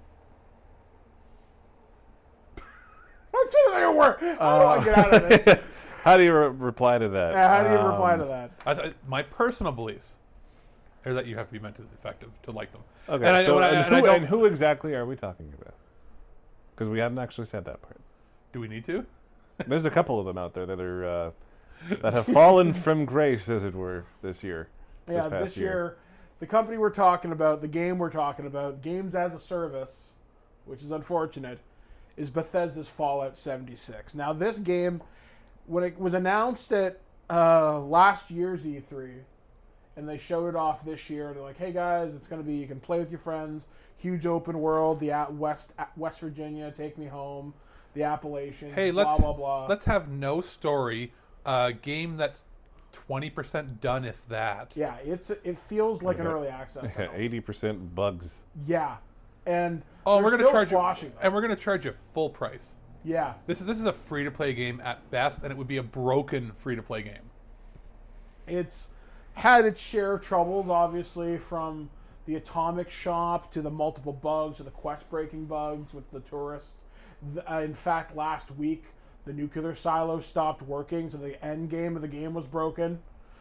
I'm telling you, work. How do I get out of this? How do you re- reply to that? Yeah, how do you Um, reply to that? I th- my personal beliefs are that you have to be mentally defective to like them. Okay, and I, so and I- and and I who, don't- and who exactly are we talking about? Because we haven't actually said that part. Do we need to? There's a couple of them out there that are uh, that have fallen from grace, as it were, this year. Yeah, past this year, the company we're talking about, the game we're talking about, Games as a Service, which is unfortunate, is Bethesda's Fallout seventy-six. Now, this game, when it was announced at uh, last year's E three, and they showed it off this year, they're like, hey guys, it's going to be, you can play with your friends, huge open world, the at West West Virginia, take me home, the Appalachians, Hey, blah, let's blah, blah. let's have no story. A game that's twenty percent done, if that. Yeah, it's it feels like an early access title. eighty percent bugs. Yeah. And Oh, they're we're gonna still charge you, squashing them. and we're gonna charge you full price. Yeah. This is this is a free to play game at best, and it would be a broken free to play game. It's had its share of troubles, obviously, from the atomic shop to the multiple bugs to the quest breaking bugs with the tourist. The, uh, in fact, last week the nuclear silo stopped working, so the end game of the game was broken.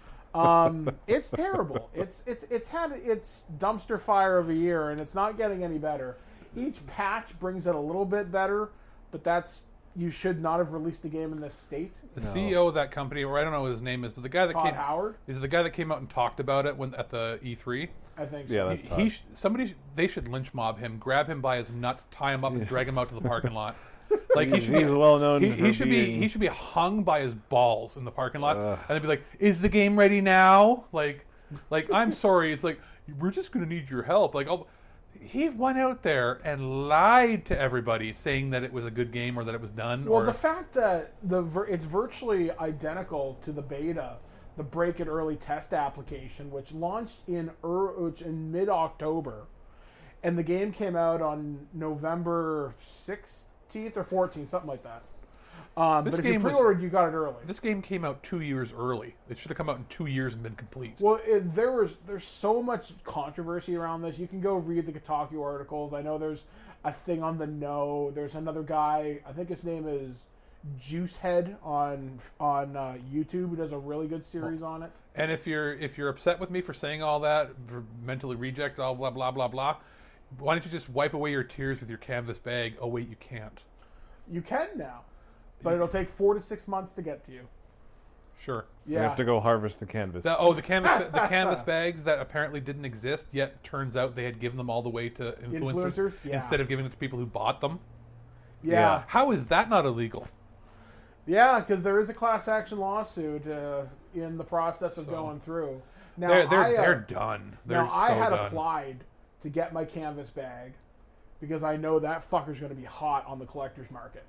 Um, it's terrible. It's it's it's had its dumpster fire of a year, and it's not getting any better. Each patch brings it a little bit better, but that's you should not have released the game in this state. The C E O of that company, or I don't know what his name is, but the guy that Todd came Howard? is the guy that came out and talked about it when at the E three. I think so. Yeah, that's He, Todd. he sh- somebody they should lynch mob him, grab him by his nuts, tie him up, and drag him out to the parking lot. Like he He's- should be he's well known He, for he should be being- he should be hung by his balls in the parking lot, Ugh. and they'd be like, "Is the game ready now?" Like, like I'm sorry, it's like we're just gonna need your help. Like, oh, he went out there and lied to everybody, saying that it was a good game or that it was done. Well, or, the fact that the vir- it's virtually identical to the beta, the Break It Early test application, which launched in er- which in mid October, and the game came out on November sixteenth or fourteenth, something like that. Um, This but if you game was- pre-ordered, you got it early. this game came out two years early. It should have come out in two years and been complete. Well, it, there was there's so much controversy around this. You can go read the Kotaku articles. I know there's a thing on the No. There's another guy. I think his name is Juicehead on on uh, YouTube, who does a really good series on it. And if you're if you're upset with me for saying all that, for mentally reject all blah blah blah blah, why don't you just wipe away your tears with your canvas bag? Oh wait, you can't. You can now, but it'll take four to six months to get to you. Sure. You Yeah. have to go harvest the canvas. The, oh, the canvas the canvas bags that apparently didn't exist yet. Turns out they had given them all the way to influencers, Influencers? Yeah. instead of giving it to people who bought them. Yeah. How is that not illegal? Yeah, because there is a class action lawsuit uh, in the process of So- going through. Now, they're they're, I, uh, they're done. They're now, I so had done. applied to get my canvas bag because I know that fucker's going to be hot on the collector's market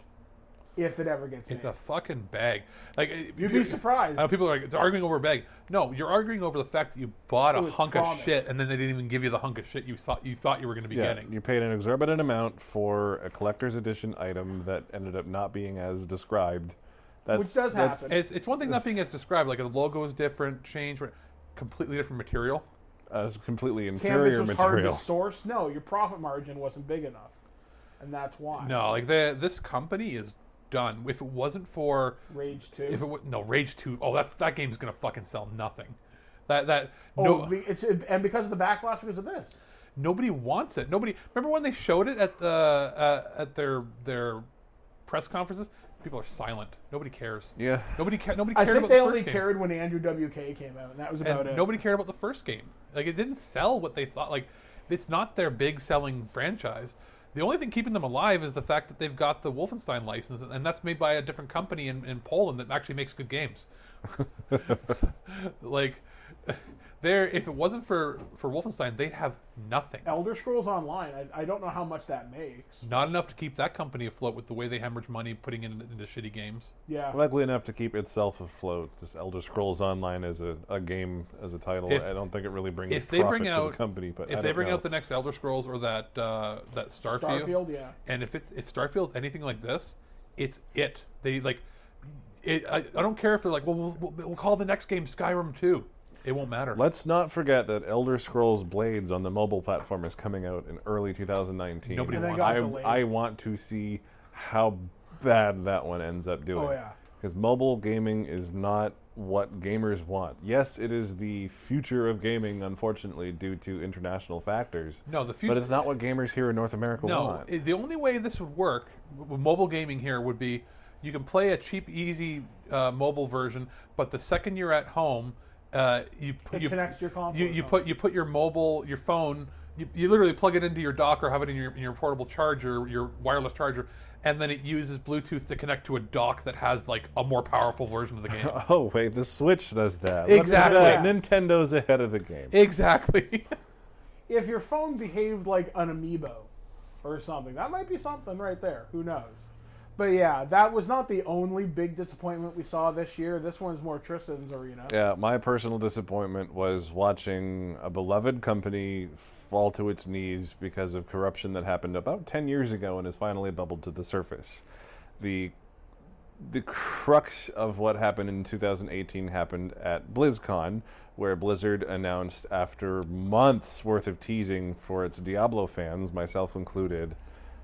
if it ever gets It's made. a fucking bag. Like You'd be surprised. Uh, people are like, it's arguing over a bag. No, you're arguing over the fact that you bought It a was hunk promised. of shit and then they didn't even give you the hunk of shit you thought you thought you were going to be yeah, getting. you paid an exorbitant amount for a collector's edition item that ended up not being as described. That's, Which does that's- happen. It's it's one thing not being as described. Like the logo is different, change, completely different material. Uh, it's completely Canvas inferior was hard material. to source. No, your profit margin wasn't big enough, and that's why. No, like the this company is done. If it wasn't for Rage two. if it wa- no Rage two, oh that's that game's gonna fucking sell nothing. That that oh, no be- it's, and because of the backlash because of this. nobody wants it. Nobody remember when they showed it at the uh, at their their press conferences. People are silent. Nobody cares. Yeah. Nobody ca- Nobody I cared think about they the only first game. cared when Andrew W K came out, and that was about and it. nobody cared about the first game. Like it didn't sell what they thought. Like it's not their big selling franchise. The only thing keeping them alive is the fact that they've got the Wolfenstein license, and that's made by a different company in, in Poland that actually makes good games. Like, there, if it wasn't for for Wolfenstein, they'd have nothing. Elder Scrolls Online, I, I don't know how much that makes. Not enough to keep that company afloat with the way they hemorrhage money putting it into, into shitty games. Yeah. Likely enough to keep itself afloat. This Elder Scrolls Online as a, a game, as a title, If- I don't think it really brings If they profit bring to out the company. But if I they don't bring know. out the next Elder Scrolls or that uh, that Starfield, Starfield, yeah. and if it's if Starfield's anything like this, it's it. They like it. I, I don't care if they're like, well, we'll, we'll, we'll call the next game Skyrim two. It won't matter. Let's not forget that Elder Scrolls Blades on the mobile platform is coming out in early two thousand nineteen. Nobody And they wants got it. I, delayed. I want to see how bad that one ends up doing. Oh, yeah. Because mobile gaming is not what gamers want. Yes, it is the future of gaming, unfortunately, due to international factors. No, the future- But it's not what gamers here in North America No, want. it- the only way this would work with mobile gaming here would be you can play a cheap, easy uh, mobile version, but the second you're at home, uh, you put It you connects to your console You, or you something. put you put your mobile your phone you, you literally plug it into your dock or have it in your in your portable charger, your wireless charger, and then it uses Bluetooth to connect to a dock that has like a more powerful version of the game. Oh wait, the Switch does that. Look at Exactly. that. Nintendo's ahead of the game. Exactly. If your phone behaved like an amiibo or something, that might be something right there. Who knows? But yeah, that was not the only big disappointment we saw this year. This one's more Tristan's arena. Yeah, my personal disappointment was watching a beloved company fall to its knees because of corruption that happened about ten years ago and has finally bubbled to the surface. The the crux of what happened in two thousand eighteen happened at BlizzCon, where Blizzard announced, after months worth of teasing for its Diablo fans, myself included,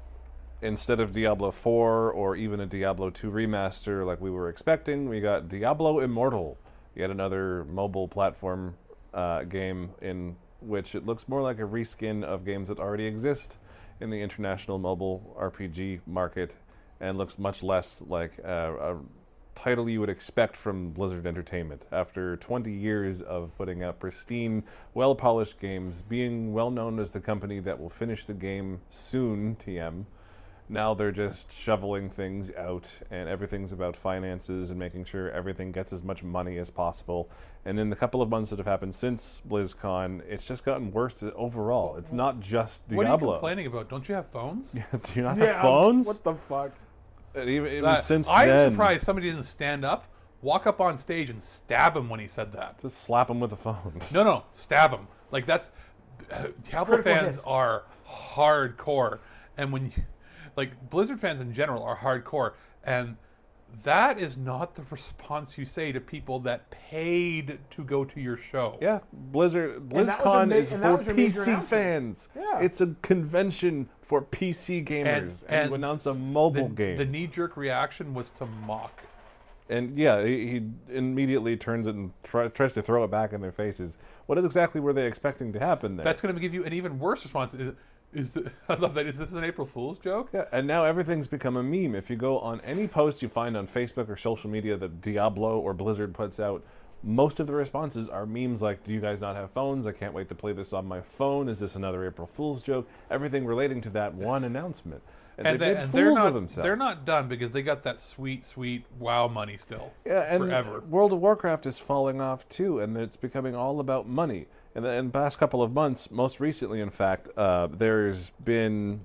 instead of Diablo four or even a Diablo two remaster like we were expecting, we got Diablo Immortal, yet another mobile platform uh, game in which it looks more like a reskin of games that already exist in the international mobile R P G market, and looks much less like a, a title you would expect from Blizzard Entertainment. After twenty years of putting out pristine, well-polished games, being well known as the company that will finish the game soon, T M, now they're just shoveling things out, and everything's about finances and making sure everything gets as much money as possible. And in the couple of months that have happened since BlizzCon, it's just gotten worse overall. It's not just Diablo. What are you complaining about? Don't you have phones? Do you not Yeah, have phones? What the fuck? And even, even Uh, since I'm then, surprised somebody didn't stand up, walk up on stage, and stab him when he said that. just slap him with a phone. No, no, stab him. Like that's uh, Diablo Critical fans hit. are hardcore, and when you like Blizzard fans in general are hardcore, and that is not the response you say to people that paid to go to your show. Yeah, Blizzard And that was a BlizzCon ma- is and that for was your P major C announcement. fans. Yeah. It's a convention for P C gamers, and, and you announce a mobile The, game. the knee-jerk reaction was to mock. And yeah, he, he immediately turns it and try, tries to throw it back in their faces. What exactly were they expecting to happen there? That's going to give you an even worse response. Is, is the, I love that. Is this an April Fool's joke? Yeah, and now everything's become a meme. If you go on any post you find on Facebook or social media that Diablo or Blizzard puts out, most of the responses are memes like, do you guys not have phones? I can't wait to play this on my phone. Is this another April Fool's joke? Everything relating to that one announcement. And, And, they they, made and fools they're not of themselves. they're not done because they got that sweet, sweet WoW money still. Yeah, and forever. World of Warcraft is falling off too, and it's becoming all about money. And in the past couple of months, most recently, in fact, uh, there's been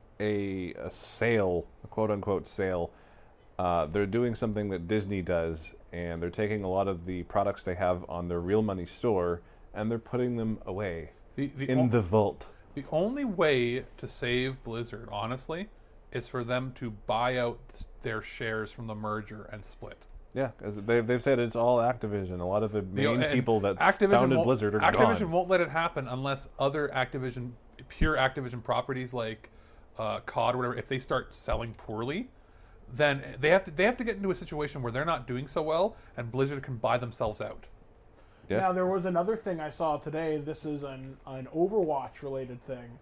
a, a sale, a quote-unquote sale. Uh, they're doing something that Disney does, and they're taking a lot of the products they have on their real money store, and they're putting them away The, the in o- the vault. The only way to save Blizzard, honestly, is for them to buy out their shares from the merger and split. Yeah, as they've they've said it's all Activision. A lot of the The- main and people that Activision founded won't- Blizzard are Activision gone. won't let it happen unless other Activision, pure Activision properties like uh, C O D or whatever, if they start selling poorly, then they have to they have to get into a situation where they're not doing so well, and Blizzard can buy themselves out. Yeah. Now, there was another thing I saw today. This is an, an Overwatch-related thing.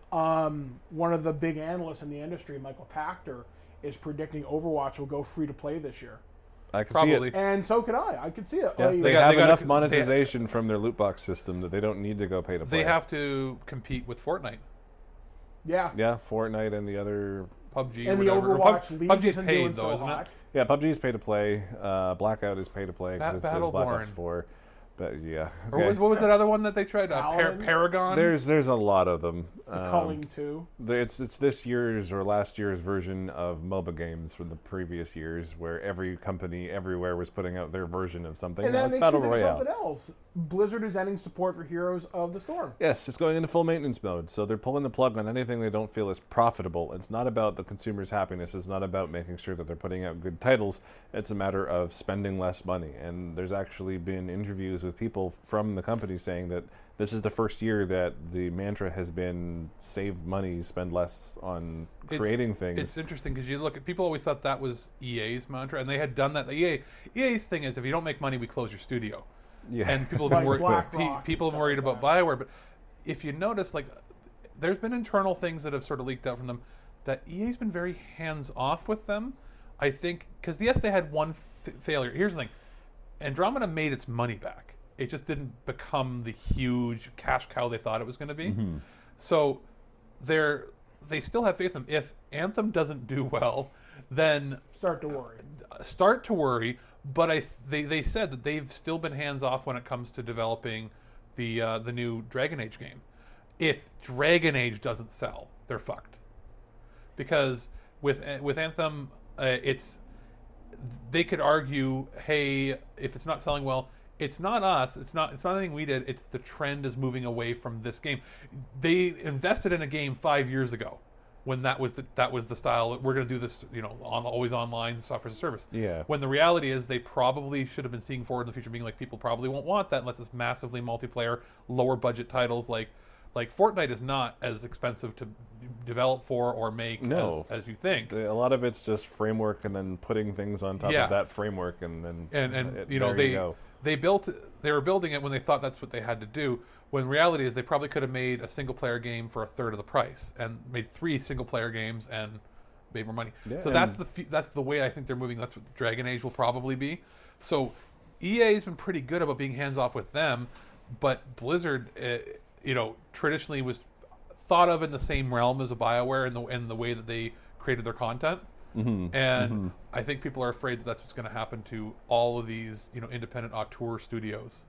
Um, one of the big analysts in the industry, Michael Pachter, is predicting Overwatch will go free-to-play this year. I can Probably. see it. And so could I. I could see it. Yeah, Like, they, got- have they gotta- enough they- monetization from their loot box system that they don't need to go pay to play. They have to compete with Fortnite, yeah. Yeah, Fortnite and the other. P U B G, And the whatever. Overwatch Pub- League P U B G is isn't paid doing though, so isn't hot. it? Yeah, P U B G is pay to play. Uh, Blackout is pay to play Ba- because it says Black Ops Battleborn. four. But yeah, Or okay. what was, what was that other one that they tried? Uh, Par- Paladin? Paragon. there's there's a lot of them. The Um, Culling two. the- It's it's this year's or last year's version of MOBA games from the previous years, where every company everywhere was putting out their version of something. And Now that it's makes Battle me think of Royale. something else. Blizzard is ending support for Heroes of the Storm. Yes, it's going into full maintenance mode. So they're pulling the plug on anything they don't feel is profitable. It's not about the consumer's happiness. It's not about making sure that they're putting out good titles. It's a matter of spending less money. And there's actually been interviews with people from the company saying that this is the first year that the mantra has been save money, spend less on It's- creating things. It's interesting because you look at people always thought that was E A's mantra, and they had done that. E A E A's thing is if you don't make money, we close your studio. Yeah. And people have been Like worried. BlackRock Pe- and people have stuff been worried like about that. Bioware, but if you notice, like, there's been internal things that have sort of leaked out from them that E A's been very hands off with them. I think because yes, they had one f- failure. Here's the thing: Andromeda made its money back. It just didn't become the huge cash cow they thought it was going to be. So they're they still have faith in them. If Anthem doesn't do well, then Start to worry. start to worry. But I they they said that they've still been hands off when it comes to developing the uh, the new Dragon Age game. If Dragon Age doesn't sell, they're fucked. Because with with Anthem, uh, it's they could argue, hey, if it's not selling well, it's not us. It's not. It's not anything we did. It's the trend is moving away from this game. They invested in a game five years ago, when that was the that was the style. We're going to do this, you know, on always online software as a service. Yeah. When the reality is, they probably should have been seeing forward in the future, being like, people probably won't want that unless it's massively multiplayer, lower budget titles like. Like, Fortnite is not as expensive to develop for or make No. as, as you think. A lot of it's just framework and then putting things on top Yeah. of that framework, and then And, and it- you know, there they you go. they built they were building it when they thought that's what they had to do. When reality is, they probably could have made a single-player game for a third of the price and made three single-player games and made more money. Yeah, so and- that's the f- that's the way I think they're moving. That's what Dragon Age will probably be. So E A's been pretty good about being hands-off with them, but Blizzard, uh, you know, traditionally was thought of in the same realm as a BioWare in the in the way that they created their content. Mm-hmm. And mm-hmm. I think people are afraid that that's what's going to happen to all of these, you know, independent auteur studios.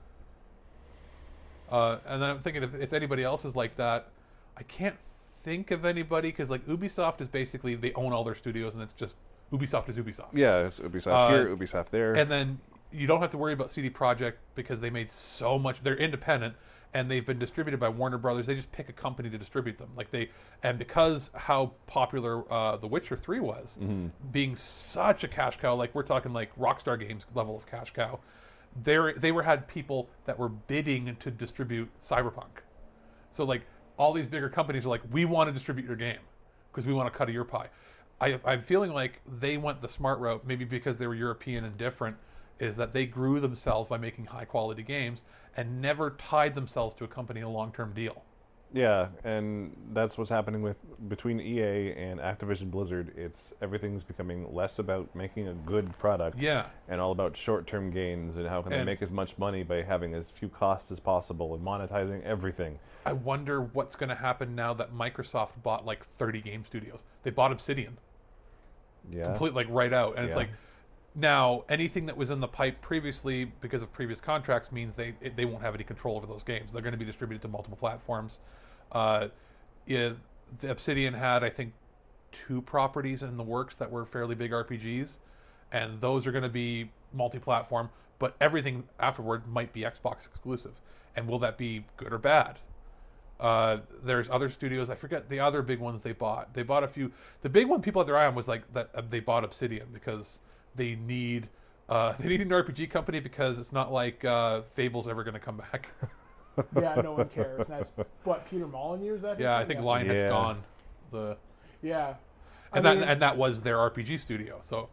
Uh, and then I'm thinking if, if anybody else is like that, I can't think of anybody, because like Ubisoft is basically, they own all their studios, and it's just Ubisoft is Ubisoft. Yeah, it's Ubisoft Uh, here, Ubisoft there. And then you don't have to worry about C D Projekt because they made so much. They're independent and they've been distributed by Warner Brothers. They just pick a company to distribute them. Like they, and because how popular uh, The Witcher three was, Mm-hmm. being such a cash cow, like we're talking like Rockstar Games level of cash cow, they they were had people that were bidding to distribute Cyberpunk. So like all these bigger companies are like, we want to distribute your game because we want a cut of your pie. I, I'm feeling like they went the smart route, maybe because they were European and different, is that they grew themselves by making high quality games and never tied themselves to a company in a long term deal. Yeah, and that's what's happening with between E A and Activision Blizzard. It's everything's becoming less about making a good product, Yeah. and all about short-term gains and how can they And- make as much money by having as few costs as possible and monetizing everything. I wonder what's going to happen now that Microsoft bought like thirty game studios. They bought Obsidian, Yeah, complete like right out, and it's Yeah. like now anything that was in the pipe previously because of previous contracts means they it, they won't have any control over those games. They're going to be distributed to multiple platforms. Uh, yeah, the Obsidian had I think two properties in the works that were fairly big R P Gs, and those are going to be multi-platform. But everything afterward might be Xbox exclusive, and will that be good or bad? Uh, there's other studios. I forget the other big ones they bought. They bought a few. The big one people had their eye on was like that. Uh, they bought Obsidian because they need uh, they need an R P G company because it's not like uh, Fable's ever going to come back. Yeah, no one cares. That's what Peter Molyneux is that? his yeah, I name? think Yeah. Lionhead's Yeah. gone. The Yeah, I and mean, that and that was their R P G studio. So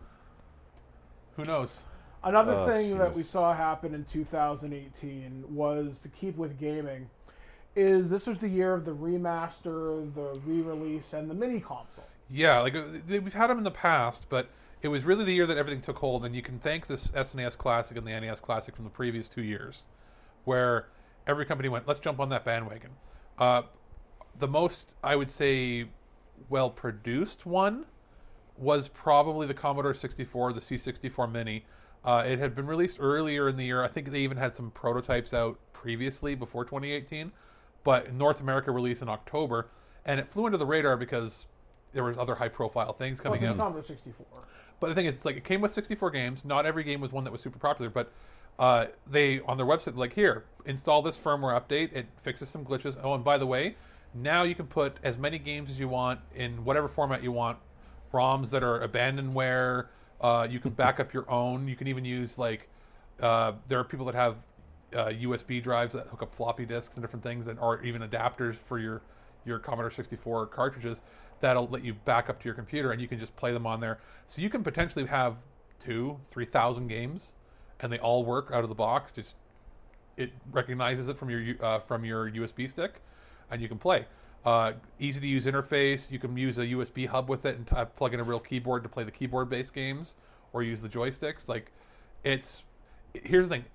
who knows? another Oh, thing that jeez. we saw happen in two thousand eighteen was to keep with gaming. Is this was the year of the remaster, the re-release, and the mini console. Yeah, like uh, we've had them in the past, but it was really the year that everything took hold, and you can thank this S N E S Classic and the N E S Classic from the previous two years, where every company went, let's jump on that bandwagon. Uh, the most, I would say, well-produced one was probably the Commodore sixty-four, the C sixty-four Mini. Uh, it had been released earlier in the year. I think they even had some prototypes out previously, before twenty eighteen, but in North America released in October, and it flew under the radar because there was other high-profile things Well, coming it's out. Commodore sixty-four. But the thing is, it's like it came with sixty-four games. Not every game was one that was super popular, but uh, they on their website like, here, install this firmware update. It fixes some glitches. Oh, and by the way, now you can put as many games as you want in whatever format you want. ROMs that are abandonware. Uh, you can back up your own. You can even use like uh, there are people that have uh, U S B drives that hook up floppy disks and different things, and or even adapters for your your Commodore sixty-four cartridges that'll let you back up to your computer, and you can just play them on there. So you can potentially have two, three thousand games, and they all work out of the box. Just it recognizes it from your uh, from your U S B stick, and you can play. Uh, easy to use interface. You can use a U S B hub with it and t- plug in a real keyboard to play the keyboard based games, or use the joysticks. Like, it's here's the thing: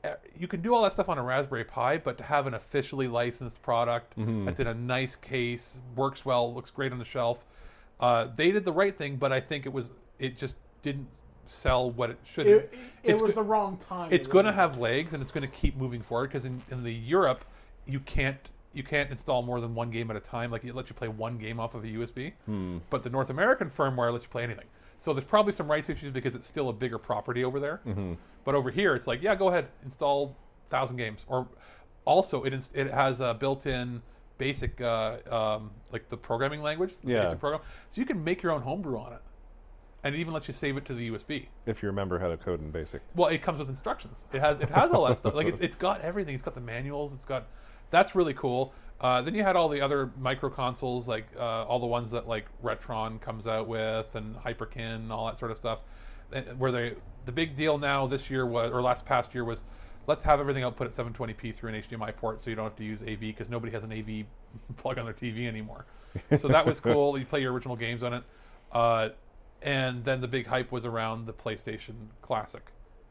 uh, you can do all that stuff on a Raspberry Pi, but to have an officially licensed product Mhm. that's in a nice case, works well, looks great on the shelf, uh, they did the right thing. But I think it was it just didn't sell what it should. It, it It's was go- the wrong time. It's to going to release have legs, and it's going to keep moving forward because in, in the Europe, you can't you can't install more than one game at a time. Like it lets you play one game off of a U S B, Hmm. but the North American firmware lets you play anything. So there's probably some rights issues because it's still a bigger property over there. Mhm. But over here, it's like, yeah, go ahead, install thousand games. Or also, it inst- it has a built-in basic uh, um, like the programming language, the Yeah. basic program, so you can make your own homebrew on it, and it even lets you save it to the U S B. If you remember how to code in BASIC. Well, it comes with instructions. It has it has all that stuff. Like it's it's got everything. It's got the manuals. It's got that's really cool. Uh, then you had all the other micro consoles, like uh, all the ones that like Retron comes out with, and Hyperkin, all that sort of stuff. Uh, Where they the big deal now this year was, or last past year was, let's have everything output at seven twenty p through an H D M I port, so you don't have to use A V because nobody has an A V plug on their T V anymore. So that was cool. You play your original games on it. Uh, and then the big hype was around the PlayStation Classic.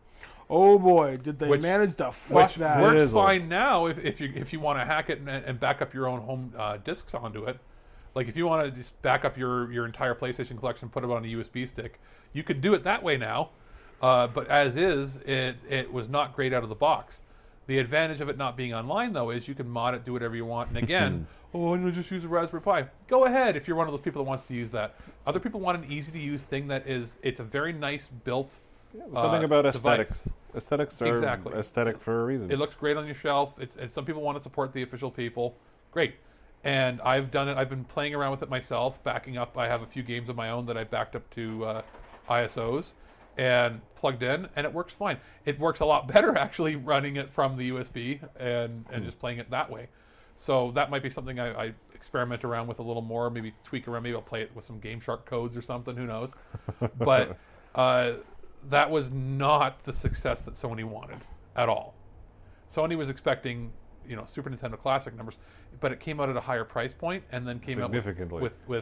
Oh boy, did they Which- manage to fuck Which that? works Fizzle. fine now if, if you if you want to hack it and, and back up your own home uh, discs onto it. Like if you want to just back up your, your entire PlayStation collection, put it on a U S B stick, you can do it that way now. Uh, but as is, it it was not great out of the box. The advantage of it not being online though is you can mod it, do whatever you want. And again, oh, I'm gonna just use a Raspberry Pi. Go ahead if you're one of those people that wants to use that. Other people want an easy to use thing that is it's a very nice built. Something uh, about device. aesthetics. Aesthetics are Exactly. aesthetic for a reason. It looks great on your shelf. It's and some people want to support the official people. Great. And I've done it. I've been playing around with it myself, backing up. I have a few games of my own that I backed up to uh, I S Os and plugged in, and it works fine. It works a lot better actually running it from the U S B and and just playing it that way. So that might be something I, I experiment around with a little more. Maybe tweak around. Maybe I'll play it with some GameShark codes or something. Who knows? But uh, that was not the success that Sony wanted at all. Sony was expecting, you know, Super Nintendo Classic numbers, but it came out at a higher price point and then came out with, Significantly. with with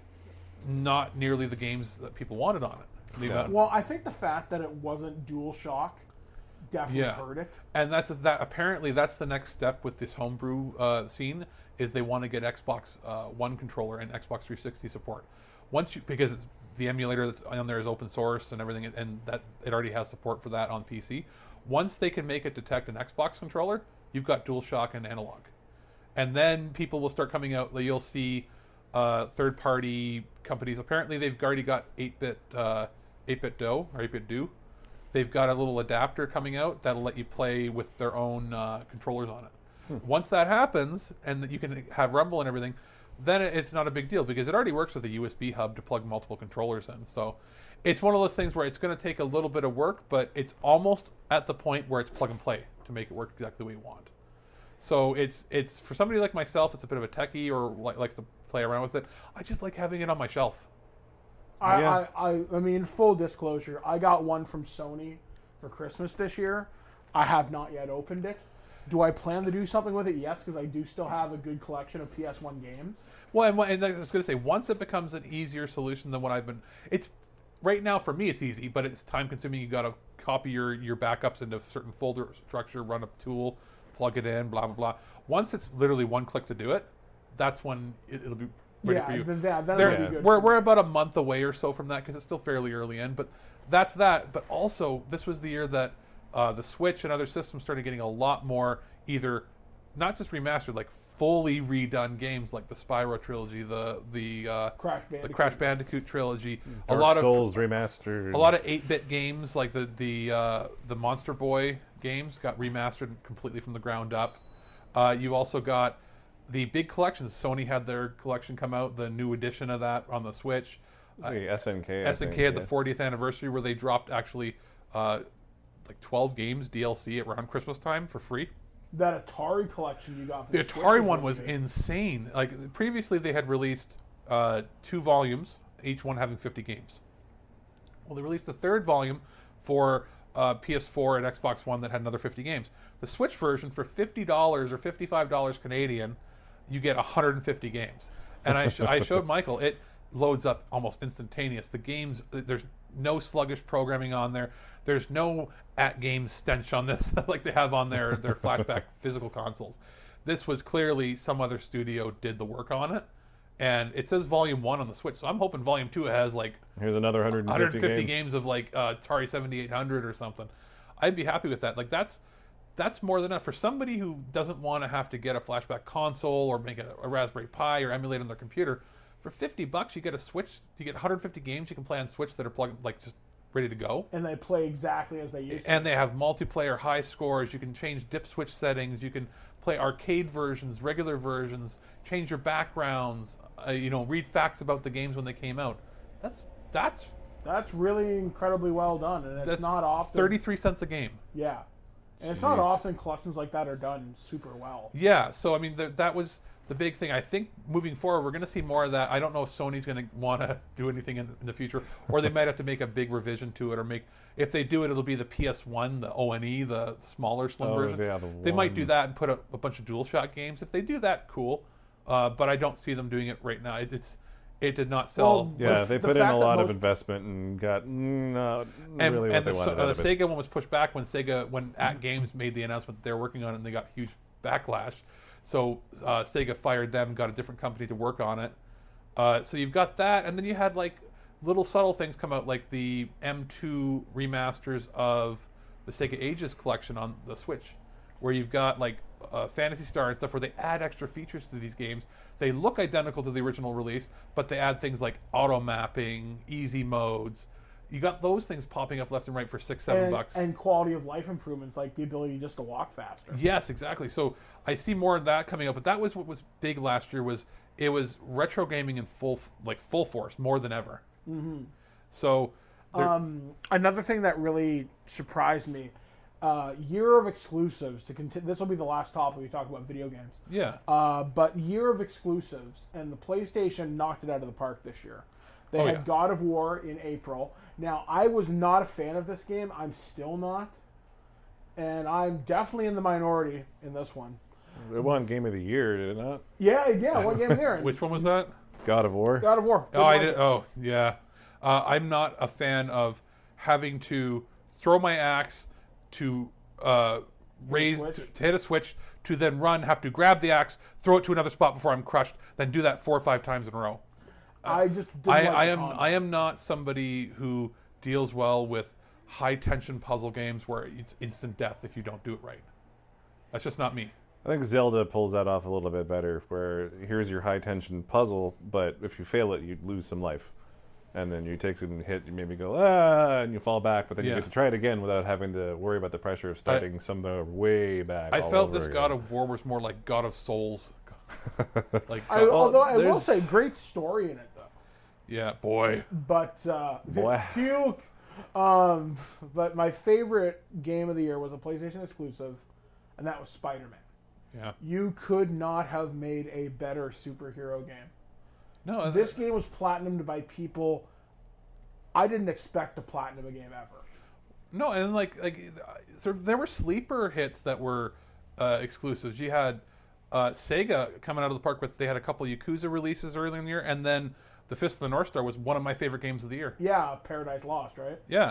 not nearly the games that people wanted on it. The amount- Well, I think the fact that it wasn't DualShock definitely Yeah. hurt it. And that's that. Apparently, that's the next step with this homebrew uh, scene. Is they want to get Xbox uh, One controller and Xbox three sixty support. Once you because it's, the emulator that's on there is open source and everything, and that it already has support for that on P C. Once they can make it detect an Xbox controller, you've got DualShock and analog, and then people will start coming out. You'll see uh, third-party companies. Apparently, they've already got eight-bit uh, eight-bit Do or eight-bit Do. They've got a little adapter coming out that'll let you play with their own uh, controllers on it. Hmm. Once that happens, and that you can have Rumble and everything, then it's not a big deal because it already works with a U S B hub to plug multiple controllers in. So it's one of those things where it's going to take a little bit of work, but it's almost at the point where it's plug and play to make it work exactly the way you want. So it's it's for somebody like myself, it's a bit of a techie or like, likes to play around with it. I just like having it on my shelf. I, Yeah. I, I, I mean, full disclosure, I got one from Sony for Christmas this year. I have not yet opened it. Do I plan to do something with it? Yes, because I do still have a good collection of P S one games. Well, and, what- and I was going to say, once it becomes an easier solution than what I've been, it's right now for me it's easy, but it's time consuming. You got to copy your your backups into a certain folder structure, run a tool, plug it in, blah blah blah. Once it's literally one click to do it, that's when it, it'll be ready Yeah, for you. then that, that'll There- be good. We're for we're me. about a month away or so from that because it's still fairly early in, but that's that. But also, this was the year that uh, the Switch and other systems started getting a lot more either not just remastered, like fully redone games, like the Spyro trilogy, the the uh, Crash the Bandicoot. Crash Bandicoot trilogy, Dark a lot Souls of remastered. a lot of eight-bit games like the the uh, the Monster Boy games got remastered completely from the ground up. Uh, you've also got the big collections. Sony had their collection come out, the new edition of that on the Switch. It's like S N K. I S N K think, had the yeah. fortieth anniversary where they dropped actually uh, like twelve games D L C around Christmas time for free. That Atari collection you got for The the, Switch Atari is one really was good. insane. Like previously, they had released uh, two volumes, each one having fifty games. Well, they released a third volume for uh, P S four and Xbox One that had another fifty games. The Switch version for fifty dollars or fifty-five dollars Canadian, you get one hundred fifty games. And I, sh- I showed Michael it loads up almost instantaneous. The games, there's no sluggish programming on there. There's no at-game stench on this like they have on their, their flashback physical consoles. This was clearly some other studio did the work on it. And it says Volume one on the Switch, so I'm hoping Volume two has like... Here's another one hundred fifty, one hundred fifty games. games of like uh, Atari seventy-eight hundred or something. I'd be happy with that. Like that's that's more than enough for somebody who doesn't want to have to get a flashback console or make a, a Raspberry Pi or emulate on their computer. For fifty bucks, you get a Switch. You get one hundred fifty games you can play on Switch that are plugged, like just ready to go. And they play exactly as they used to. And they have multiplayer high scores. You can change dip switch settings. You can play arcade versions, regular versions, change your backgrounds. Uh, you know, read facts about the games when they came out. That's that's that's really incredibly well done, and it's that's not often thirty-three cents a game. Yeah, and it's not often collections like that are done super well. Yeah, so I mean th- that was the big thing. I think moving forward, we're going to see more of that. I don't know if Sony's going to want to do anything in, in the future, or they might have to make a big revision to it, or make if they do it, it'll be the P S one, the O N E, the smaller slim Oh, version. yeah, the they might do one. that and put a, a bunch of DualShock games. If they do that, cool. Uh, but I don't see them doing it right now. It, it's it did not sell. Well, Yeah, The- they the put in fact a that lot of most- investment and got mm, not and, really what and they the, wanted uh, out the of it. Sega one was pushed back when Sega when At Games made the announcement that they were working on it, and they got huge backlash. So uh, Sega fired them, got a different company to work on it. Uh, so you've got that, and then you had like little subtle things come out, like the M two remasters of the Sega Ages collection on the Switch, where you've got like uh, Phantasy Star and stuff, where they add extra features to these games. They look identical to the original release, but they add things like auto mapping, easy modes. You got those things popping up left and right for six, seven and, bucks. and quality of life improvements like the ability just to walk faster. Yes, exactly. So I see more of that coming up, but that was what was big last year. Was it was retro gaming in full like full force more than ever. Mm-hmm. So there- Um, another thing that really surprised me, uh, year of exclusives. To continue, this will be the last topic we talk about video games. yeah, Uh, but year of exclusives, and the PlayStation knocked it out of the park this year. They Oh, had yeah. God of War in April. Now, I was not a fan of this game. I'm still not. And I'm definitely in the minority in this one. It won Game of the Year, did it not? Yeah, yeah, what game there? which one was that? God of War. God of War. Oh, I Didn't did. like it. Oh, yeah. Uh, I'm not a fan of having to throw my axe to uh, raise switch? to, to hit a switch to then run, have to grab the axe, throw it to another spot before I'm crushed, then do that four or five times in a row. I just didn't I, like I the am combat. I am not somebody who deals well with high tension puzzle games where it's instant death if you don't do it right. That's just not me. I think Zelda pulls that off a little bit better, where here's your high tension puzzle, but if you fail it, you lose some life. And then you take some hit, you maybe go, ah, and you fall back, but then Yeah. you get to try it again without having to worry about the pressure of starting somewhere way back. I all felt over this again. God of War was more like God of Souls. like I, God- although I will there's- say, great story in it, though. yeah, boy. But uh, Boy. Puke. Um, but my favorite game of the year was a PlayStation exclusive, and that was Spider-Man. Yeah. You could not have made a better superhero game. No, This game was platinumed by people I didn't expect to platinum a game ever. No, and like like so there were sleeper hits that were uh, exclusives. You had uh, Sega coming out of the park with they had a couple Yakuza releases earlier in the year, and then the Fist of the North Star was one of my favorite games of the year. Yeah, Paradise Lost, right? Yeah.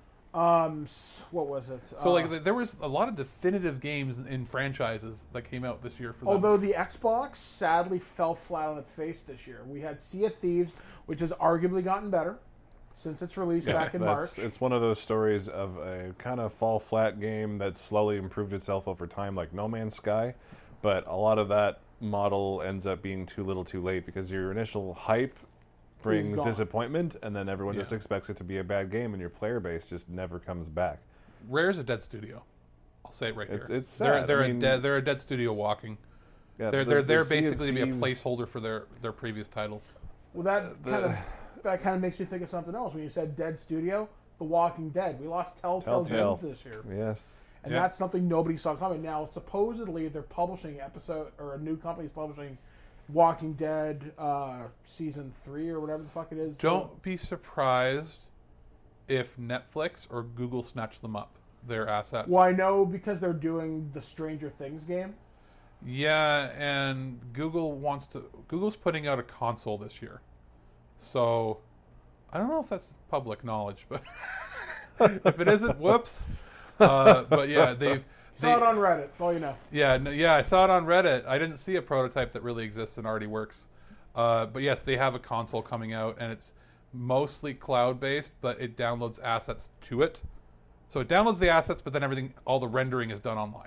Um, s- what was it? So like th- there was a lot of definitive games in, in franchises that came out this year for them. Although the Xbox sadly fell flat on its face this year. We had Sea of Thieves, which has arguably gotten better since its release Yeah, back in that's- March. It's one of those stories of a kind of fall flat game that slowly improved itself over time, like No Man's Sky. But a lot of that model ends up being too little too late because your initial hype brings gone. disappointment, and then everyone Yeah. just expects it to be a bad game, and your player base just never comes back. Rare's a dead studio. I'll say it right It's- here. it's they're sad. they're I a mean- dead they're a dead studio walking. Yeah, They're the- they're the there Sea of basically to be a Thieves- placeholder for their their previous titles. Well, that the- kind of that kind of makes me think of something else. When you said Dead Studio, The Walking Dead. We lost Telltale, Telltale. Games this year, Yes. and Yeah. that's something nobody saw coming. Now, supposedly, they're publishing episode or a new company's publishing Walking Dead uh, season three or whatever the fuck it is. Don't be surprised if Netflix or Google snatch them up, their assets. Well, I know because they're doing the Stranger Things game. Yeah, and Google wants to. Google's putting out a console this year, so I don't know if that's public knowledge, but if it isn't, whoops. Uh, but yeah, they've Saw they, it on Reddit. That's all you know. Yeah, no, yeah, I saw it on Reddit. I didn't see a prototype that really exists and already works. Uh, but yes, they have a console coming out, and it's mostly cloud-based, but it downloads assets to it. So it downloads the assets, but then everything, all the rendering is done online.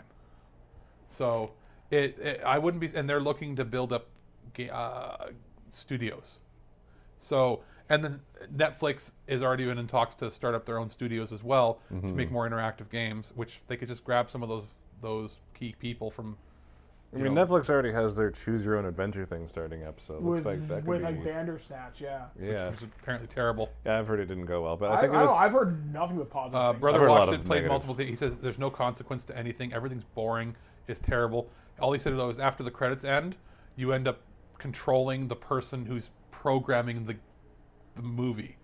So it, it I wouldn't be, and they're looking to build up uh, studios. So, and then Netflix has already been in talks to start up their own studios as well Mm-hmm. to make more interactive games, which they could just grab some of those those key people from. I you mean, know, Netflix already has their choose your own adventure thing starting up, so it looks With, like that could with be. like Bandersnatch, yeah. yeah, which is apparently terrible. yeah, I've heard it didn't go well, but I I, think I it don't was. know, I've heard nothing but positive Uh, things. Brother I've heard a lot watched of it, played negative. multiple things. He says there's no consequence to anything. Everything's boring. It's terrible. All he said though is after the credits end, you end up controlling the person who's programming the the movie.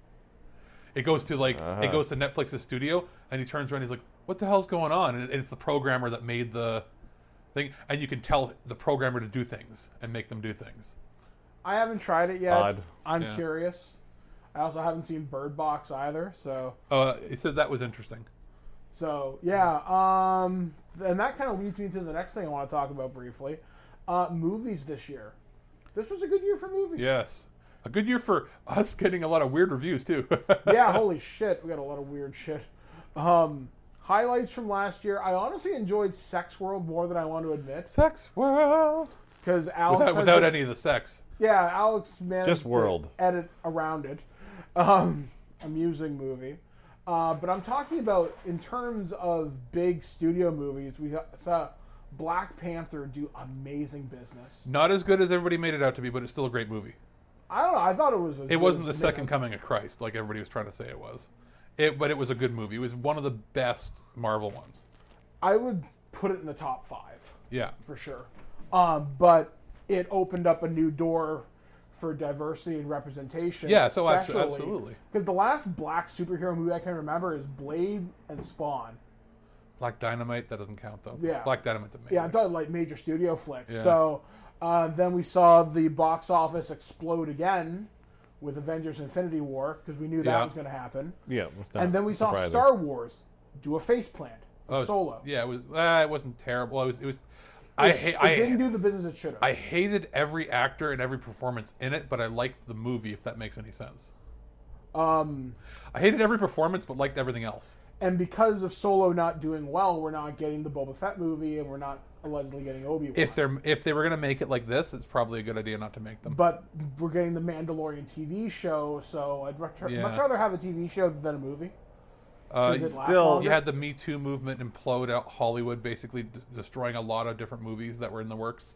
It goes to like Uh-huh. it goes to Netflix's studio, and he turns around. And he's like, "What the hell's going on?" And it- it's the programmer that made the thing, and you can tell the programmer to do things and make them do things. I haven't tried it yet. Odd. I'm Yeah. curious. I also haven't seen Bird Box either, so Uh, he said that was interesting. so yeah. Um, and that kind of leads me to the next thing I want to talk about briefly. Uh, movies this year. This was a good year for movies. Yes, a good year for us getting a lot of weird reviews too. Yeah, holy shit, we got a lot of weird shit. Um, highlights from last year. I honestly enjoyed Sex World more than I want to admit Sex World. because Alex Without, has without this- any of the sex. Yeah, Alex managed Just World. to edit around it. Um, amusing movie. Uh, but I'm talking about in terms of big studio movies. We saw Black Panther do amazing business. Not as good as everybody made it out to be, but it's still a great movie. I don't know. I thought it was. as It good wasn't the as second made- coming of Christ, like everybody was trying to say it was. It, but it was a good movie. It was one of the best Marvel ones. I would put it in the top five Yeah. for sure. Um, but it opened up a new door for diversity and representation. Yeah, so actu- absolutely. Because the last black superhero movie I can remember is Blade and Spawn. Black Dynamite, that doesn't count though. Yeah. Black Dynamite's amazing. Yeah, I'm talking like major studio flicks. Yeah. So uh, then we saw the box office explode again with Avengers Infinity War because we knew that Yeah. was going to happen. Yeah, it's not And then we saw surprising. Star Wars do a face plant. Oh, Solo. Yeah, it was. Uh, it wasn't terrible. It was. It was. I It, ha- it I didn't do the business it should have. I hated every actor and every performance in it, but I liked the movie. If that makes any sense. Um, I hated every performance, but liked everything else. and because of Solo not doing well, we're not getting the Boba Fett movie, and we're not allegedly getting Obi-Wan. If they're if they were gonna make it like this, it's probably a good idea not to make them. But we're getting the Mandalorian T V show, so I'd much, Yeah. much rather have a T V show than a movie. Uh, Does it last still- longer? you had the Me Too movement implode out Hollywood, basically d- destroying a lot of different movies that were in the works.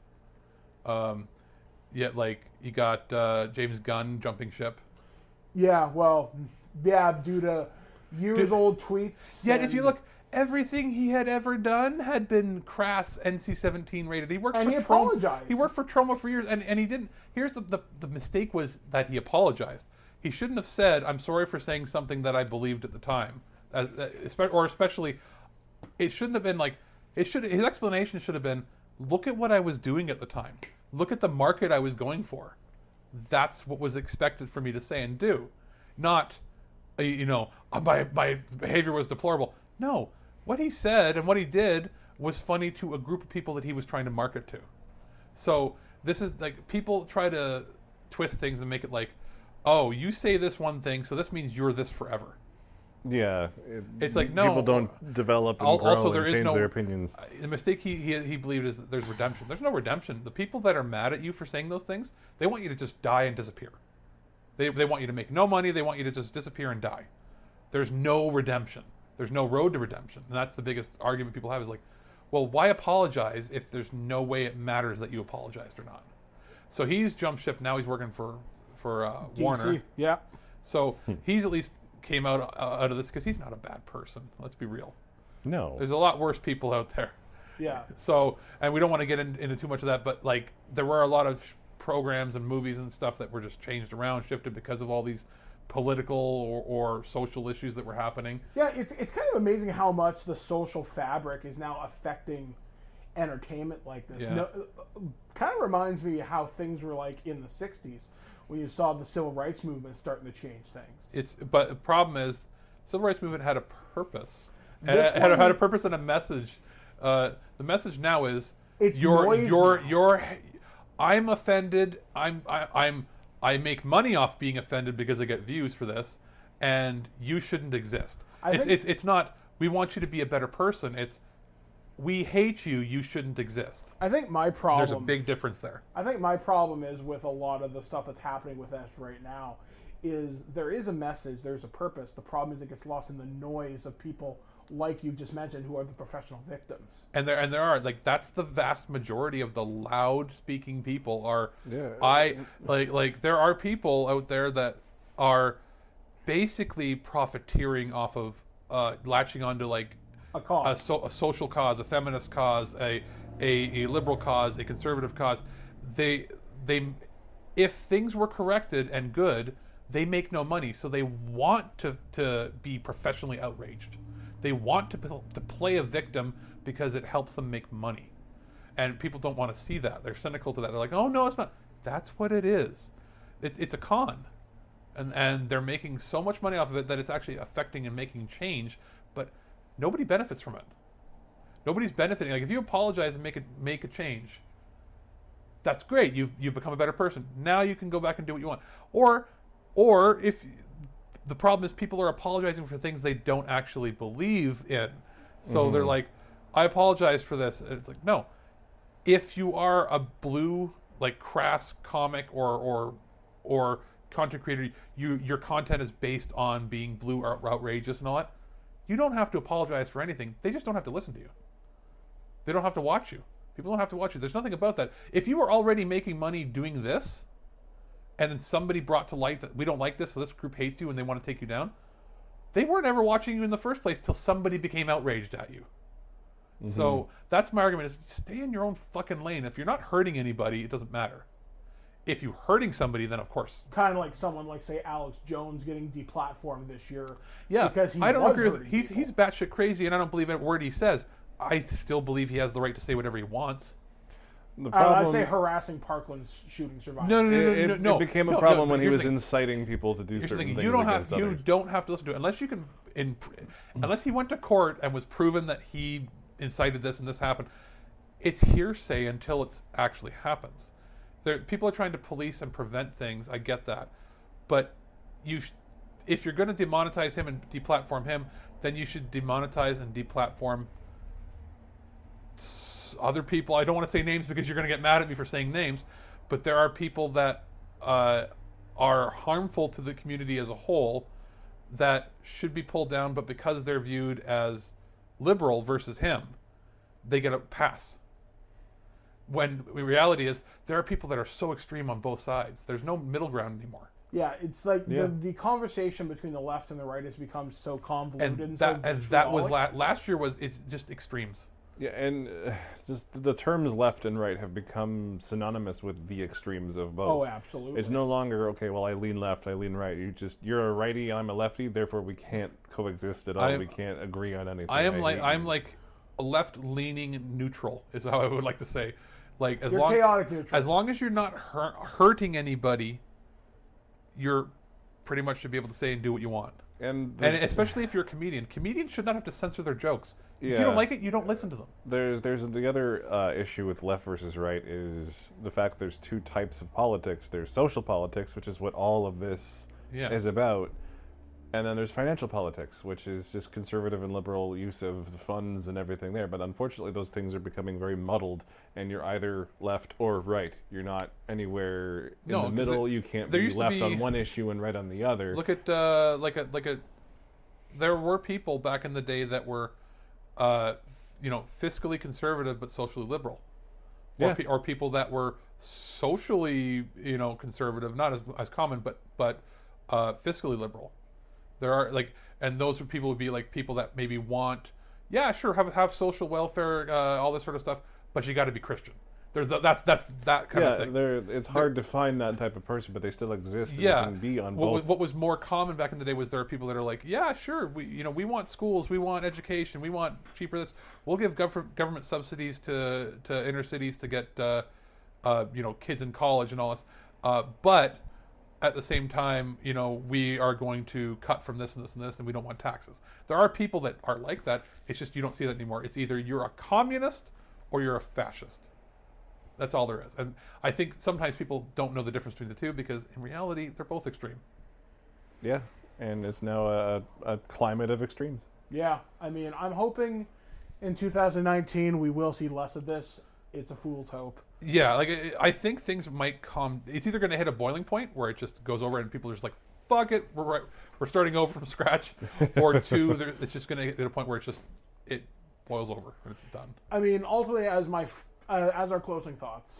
Um, yet, like you got uh, James Gunn jumping ship. Yeah, well, yeah, due to years old tweets. Yet, if you and- look, everything he had ever done had been crass N C seventeen rated. He worked And for he Troma- apologized. He worked for Troma for years, and, and he didn't. Here's the, the the mistake was that he apologized. He shouldn't have said, "I'm sorry for saying something that I believed at the time," As, uh, espe- or especially, it shouldn't have been like it should. His explanation should have been, "Look at what I was doing at the time. Look at the market I was going for. That's what was expected for me to say and do, not, uh, you know, uh, my my behavior was deplorable." No. What he said and what he did was funny to a group of people that he was trying to market to. So this is like people try to twist things and make it like, oh, you say this one thing, so this means you're this forever. Yeah, it, It's like, no. people don't develop and Al- grow also, there and is change no their opinions. uh, The mistake he, he he believed is that there's redemption. There's no redemption. The people that are mad at you for saying those things, they want you to just die and disappear. They they want you to make no money. They want you to just disappear and die. There's no redemption. There's no road to redemption. And that's the biggest argument people have is like, well, why apologize if there's no way it matters that you apologized or not? So he's jumped ship. Now he's working for, for uh, D C, Warner. yeah. So he's at least came out uh, out of this because he's not a bad person. Let's be real. No, There's a lot worse people out there. Yeah. So, and we don't want to get in, into too much of that, but like there were a lot of sh- programs and movies and stuff that were just changed around, shifted because of all these political or, or social issues that were happening. Yeah, it's it's kind of amazing how much the social fabric is now affecting entertainment like this. Yeah. No, kind of reminds me how things were like in the sixties when you saw the civil rights movement starting to change things. It's but the problem is, civil rights movement had a purpose, had, This had, one- had a purpose and a message. Uh, the message now is It's you're noise you're now. you're I'm offended. I'm I, I'm I make money off being offended because I get views for this, and you shouldn't exist. I It's think- it's it's not. We want you to be a better person. It's we hate you. You shouldn't exist. I think my problem. There's a big difference there. I think my problem is with a lot of the stuff that's happening with us right now is there is a message, there's a purpose. The problem is it gets lost in the noise of people like you just mentioned who are the professional victims. And there and there are like that's the vast majority of the loud speaking people are Yeah. I like like there are people out there that are basically profiteering off of uh, latching onto like A cause. a, so, a social cause, a feminist cause, a, a a liberal cause, a conservative cause. They they if things were corrected and good, they make no money, so they want to to be professionally outraged. They want to to play a victim because it helps them make money, and people don't want to see that. They're cynical to that. They're like, "Oh no, it's not." That's what it is. It's it's a con, and and they're making so much money off of it that it's actually affecting and making change, but nobody benefits from it. Nobody's benefiting. Like if you apologize and make it make a change, that's great. You've you've become a better person. Now you can go back and do what you want. Or or if the problem is people are apologizing for things they don't actually believe in. So Mm-hmm. they're like, I apologize for this. And it's like, no. If you are a blue, like crass comic or or or content creator, you your content is based on being blue or outrageous and all that, you don't have to apologize for anything. They just don't have to listen to you. They don't have to watch you. People don't have to watch you. There's nothing about that. If you were already making money doing this, and then somebody brought to light that we don't like this, so this group hates you and they want to take you down, they weren't ever watching you in the first place till somebody became outraged at you. Mm-hmm. So that's my argument: is stay in your own fucking lane. If you're not hurting anybody, it doesn't matter. If you're hurting somebody, then of course. Kind of like someone like, say, Alex Jones getting deplatformed this year. Yeah, because he I don't was agree with hurting he's people. he's batshit crazy, and I don't believe every word he says. I still believe he has the right to say whatever he wants. The Uh, problem, I'd say harassing Parkland's shooting survivor. No, no, no, no, it, no, it, no. it became a No, problem no, when he here's was the thing. inciting people to do Here's the certain thing: things you don't have against you others. don't have to listen to it unless you can. In unless he went to court and was proven that he incited this and this happened, it's hearsay until it actually happens. There, people are trying to police and prevent things. I get that, but you, sh- if you're going to demonetize him and deplatform him, then you should demonetize and deplatform s- other people. I don't want to say names because you're going to get mad at me for saying names, but there are people that uh, are harmful to the community as a whole that should be pulled down, but because they're viewed as liberal versus him, they get a pass. When the reality is, there are people that are so extreme on both sides. There's no middle ground anymore. Yeah, it's like Yeah. the, the conversation between the left and the right has become so convoluted and, And so that and that was vitriolic. la- last year was it's just extremes. Yeah, and uh, just the terms left and right have become synonymous with the extremes of both. Oh, absolutely. It's no longer okay. Well, I lean left, I lean right. You just you're a righty, I'm a lefty. Therefore, we can't coexist at all. I am- we can't agree on anything. I am like hate I'm you. like a left-leaning neutral is how I would like to say. Like as You're long chaotic neutral. as long as you're not hur- hurting anybody, you're pretty much should be able to say and do what you want. and, the, And especially if you're a comedian, comedians should not have to censor their jokes. If Yeah. you don't like it, you don't listen to them. There's there's the other uh, issue with left versus right is the fact that there's two types of politics. There's social politics, which is what all of this Yeah. is about, and then there's financial politics, which is just conservative and liberal use of the funds and everything there. But unfortunately, those things are becoming very muddled, and you're either left or right. You're not anywhere in No, the 'cause middle. it- you can't there be used to left be- on one issue and right on the other. Look at uh, like a like a. There were people back in the day that were, uh, you know, fiscally conservative but socially liberal, or, Yeah. pe- or people that were socially, you know, conservative, not as as common, but but uh, fiscally liberal. There are like, and those are people would be like people that maybe want, yeah, sure, have have social welfare, uh, all this sort of stuff, but you got to be Christian. There's the, that's that's that kind yeah, of thing. they're, it's hard to find that type of person, but they still exist. And Yeah, they can be on what, both. was- what was more common back in the day was there are people that are like, yeah, sure, we you know we want schools, we want education, we want cheaper this. We'll give government government subsidies to to inner cities to get uh, uh, you know kids in college and all this, uh, but at the same time, you know, we are going to cut from this and this and this, and we don't want taxes. There are people that are like that. It's just you don't see that anymore. It's either you're a communist or you're a fascist. That's all there is. And I think sometimes people don't know the difference between the two because in reality, they're both extreme. Yeah, and it's now a, a climate of extremes. Yeah, I mean, I'm hoping in two thousand nineteen we will see less of this. It's a fool's hope. Yeah, like I- I think things might calm. It's either going to hit a boiling point where it just goes over and people are just like, "Fuck it, we're right, we're starting over from scratch," or two, there- it's just going to hit a point where it's just it boils over and it's done. I mean, ultimately, as my f- uh, as our closing thoughts,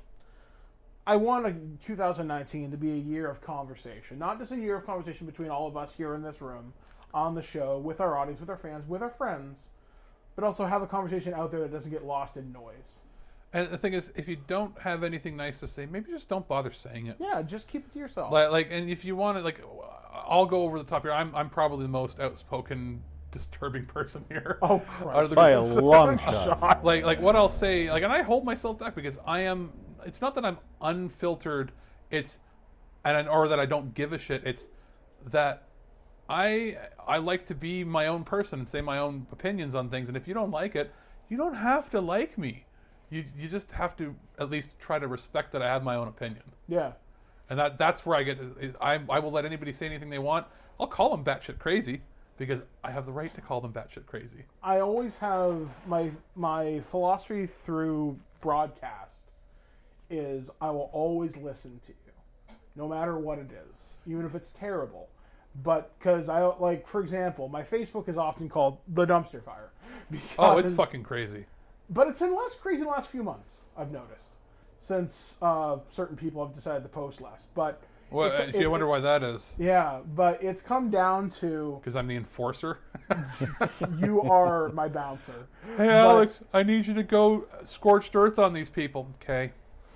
I want a two thousand nineteen to be a year of conversation, not just a year of conversation between all of us here in this room, on the show, with our audience, with our fans, with our friends, but also have a conversation out there that doesn't get lost in noise. And the thing is, if you don't have anything nice to say, maybe just don't bother saying it. Yeah, just keep it to yourself. Like, like, and if you want to, like, I'll go over the top here. I'm, I'm probably the most outspoken, disturbing person here. Oh, Out of Christ. the By a group. long shot. Like, like what I'll say, like, and I hold myself back because I am. It's not that I'm unfiltered. It's, and or that I don't give a shit. It's that I I like to be my own person and say my own opinions on things. And if you don't like it, you don't have to like me. You you just have to at least try to respect that I have my own opinion. Yeah. And that that's where I get. Is I I will let anybody say anything they want. I'll call them batshit crazy because I have the right to call them batshit crazy. I always have my my philosophy through broadcast is I will always listen to you, no matter what it is, even if it's terrible. But because I like, for example, my Facebook is often called the dumpster fire. Oh, it's because- fucking crazy. But it's been less crazy in the last few months, I've noticed, since uh, certain people have decided to post less. But Well, it- uh, see, I it- wonder why that is. yeah, but it's come down to Because I'm the enforcer. you are my bouncer. Hey, Alex, I need you to go scorched earth on these people. Okay.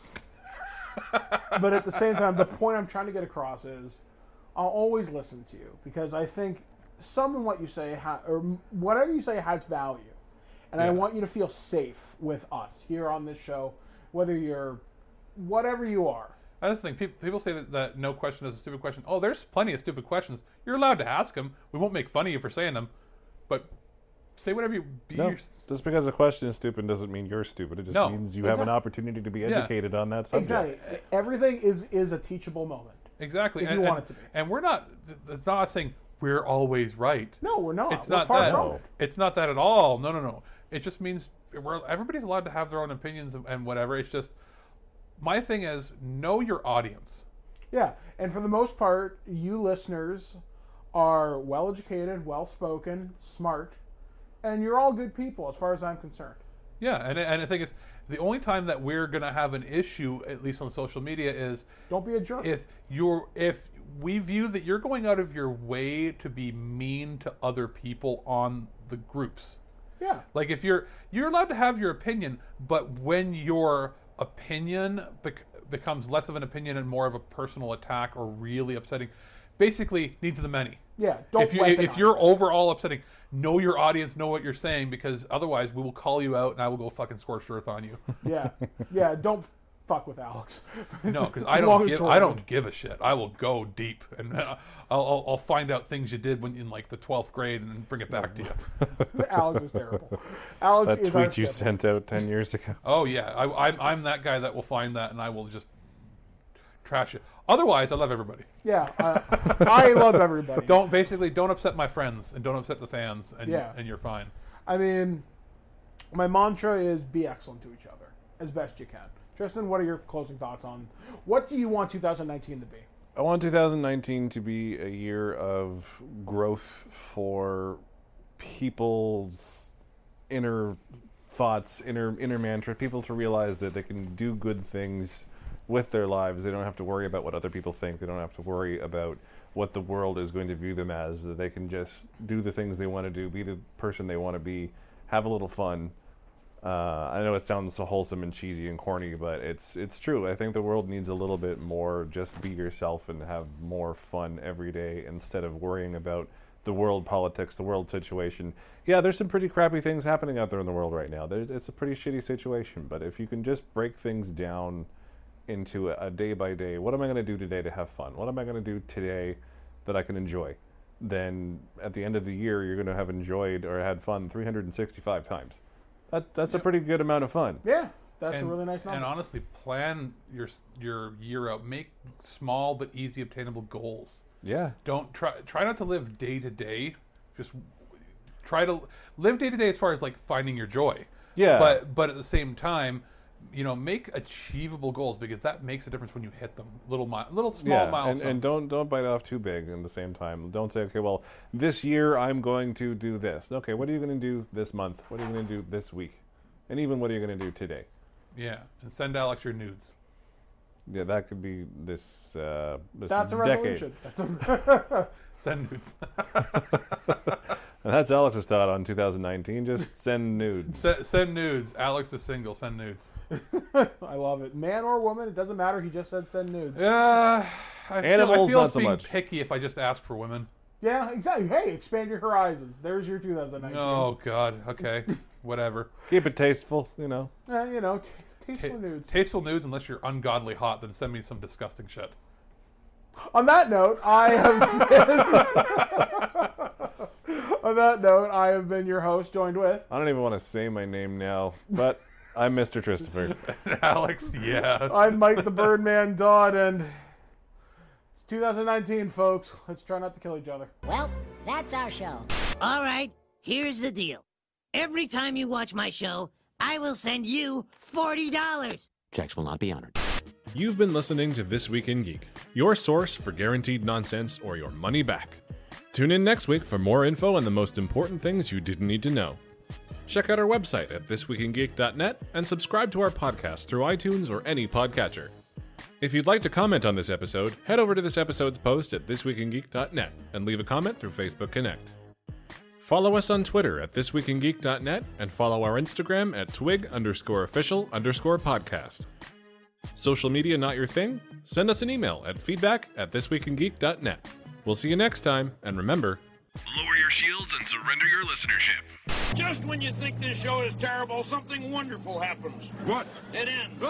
But at the same time, the point I'm trying to get across is I'll always listen to you because I think some of what you say, ha- or whatever you say, has value. And I Yeah. want you to feel safe with us here on this show, whether you're whatever you are. I just think people, people say that, that no question is a stupid question. Oh, there's plenty of stupid questions. You're allowed to ask them. We won't make fun of you for saying them. But say whatever you... Be No, your, just because a question is stupid doesn't mean you're stupid. It just No. means you have an Exactly. opportunity to be Yeah. educated on that subject. Exactly. Everything is is a teachable moment. exactly. If and, you want and- it to be. And we're not... It's not saying we're always right. No, we're not. It's we're not far that. from it. It's not that at all. No, no, no. It just means we're, everybody's allowed to have their own opinions and, and whatever. It's just... My thing is, know your audience. Yeah, and for the most part, you listeners are well educated, well spoken, smart, and you're all good people as far as I'm concerned. Yeah, and and the thing is, the only time that we're gonna have an issue, at least on social media, is Don't be a jerk. if you're if we view that you're going out of your way to be mean to other people on the groups. yeah, Like if you're you're allowed to have your opinion, but when your opinion bec- becomes less of an opinion and more of a personal attack or really upsetting, basically needs the many. yeah. Don't if you if weaponize you're it. overall upsetting, know your audience, know what you're saying, because otherwise we will call you out and I will go fucking scorched earth on you. yeah, yeah. Don't fuck with Alex. No, because I Long don't and give short I of don't it. give a shit. I will go deep and uh, I'll, I'll I'll find out things you did when in like the twelfth grade and then bring it back to you. Alex is terrible. Alex That is our tweet you skipper. sent out ten years ago. Oh yeah, I, I'm I'm that guy that will find that and I will just trash it. Otherwise, I love everybody. Yeah, uh, I love everybody. Don't basically don't upset my friends and don't upset the fans, and Yeah. and you're fine. I mean, my mantra is be excellent to each other as best you can. Tristan, what are your closing thoughts on what do you want two thousand nineteen to be? I want two thousand nineteen to be a year of growth for people's inner thoughts, inner inner mantra, people to realize that they can do good things with their lives. They don't have to worry about what other people think. They don't have to worry about what the world is going to view them as. That they can just do the things they want to do, be the person they want to be, have a little fun, Uh, I know it sounds so wholesome and cheesy and corny, but it's it's true. I think the world needs a little bit more just be yourself and have more fun every day instead of worrying about the world politics, the world situation. Yeah, there's some pretty crappy things happening out there in the world right now. There's, it's a pretty shitty situation, but if you can just break things down into a, a day by day, what am I going to do today to have fun? What am I going to do today that I can enjoy? Then at the end of the year, you're going to have enjoyed or had fun three hundred sixty-five times. That, that's yep. a pretty good amount of fun. Yeah, that's and, a really nice number. And honestly, plan your your year out. Make small but easy obtainable goals. Yeah. Don't try try not to live day to day. Just try to live day to day as far as like finding your joy. Yeah. But but at the same time, you know, make achievable goals because that makes a difference when you hit them. Little mi- little small yeah, milestones. And, and don't don't bite off too big at the same time. Don't say, okay, well, this year I'm going to do this. Okay, what are you going to do this month? What are you going to do this week? And even what are you going to do today? Yeah, and send Alex your nudes. Yeah, that could be this. Uh, this That's a decade. resolution. That's a send nudes. That's Alex's thought on two thousand nineteen. Just send nudes. S- send nudes. Alex is single. Send nudes. I love it. Man or woman, it doesn't matter. He just said send nudes. Yeah, I Animals, feel, I feel not it's so being much. picky if I just ask for women. Yeah, exactly. Hey, expand your horizons. There's your two thousand nineteen. Oh God. Okay. Whatever. Keep it tasteful, you know. Uh, you know, t- tasteful Ta- nudes. Tasteful nudes, unless you're ungodly hot, then send me some disgusting shit. On that note, I have been... On that note, I have been your host, joined with... I don't even want to say my name now, but I'm Mister Christopher. Alex, yeah. I'm Mike the Birdman Dodd, and it's two thousand nineteen, folks. Let's try not to kill each other. Well, that's our show. All right, here's the deal. Every time you watch my show, I will send you forty dollars. Checks will not be honored. You've been listening to This Week in Geek, your source for guaranteed nonsense or your money back. Tune in next week for more info on the most important things you didn't need to know. Check out our website at this week in geek dot net and subscribe to our podcast through iTunes or any podcatcher. If you'd like to comment on this episode, head over to this episode's post at this week in geek dot net and leave a comment through Facebook Connect. Follow us on Twitter at this week in geek dot net and follow our Instagram at twig underscore official underscore podcast. Social media not your thing? Send us an email at feedback at this week in geek dot net. We'll see you next time, and remember, lower your shields and surrender your listenership. Just when you think this show is terrible, something wonderful happens. What? It ends.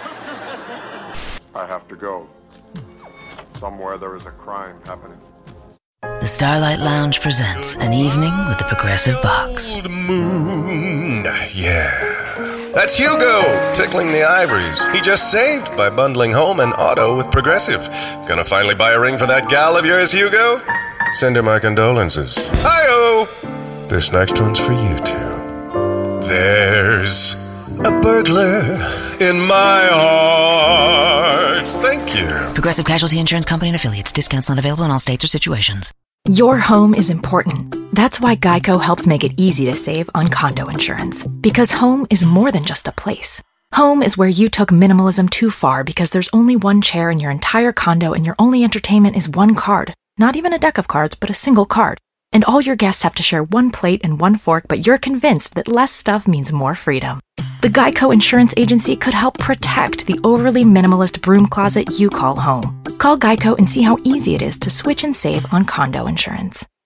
I have to go. Somewhere there is a crime happening. The Starlight Lounge presents An Evening with the Progressive Box. Old moon, yeah. That's Hugo, tickling the ivories. He just saved by bundling home and auto with Progressive. Gonna finally buy a ring for that gal of yours, Hugo? Send her my condolences. Hi-oh! This next one's for you two. There's a burglar in my heart. Thank you. Progressive Casualty Insurance Company and Affiliates. Discounts not available in all states or situations. Your home is important. That's why Geico helps make it easy to save on condo insurance. Because home is more than just a place. Home is where you took minimalism too far because there's only one chair in your entire condo and your only entertainment is one card. Not even a deck of cards, but a single card. And all your guests have to share one plate and one fork, but you're convinced that less stuff means more freedom. The Geico Insurance Agency could help protect the overly minimalist broom closet you call home. Call Geico and see how easy it is to switch and save on condo insurance.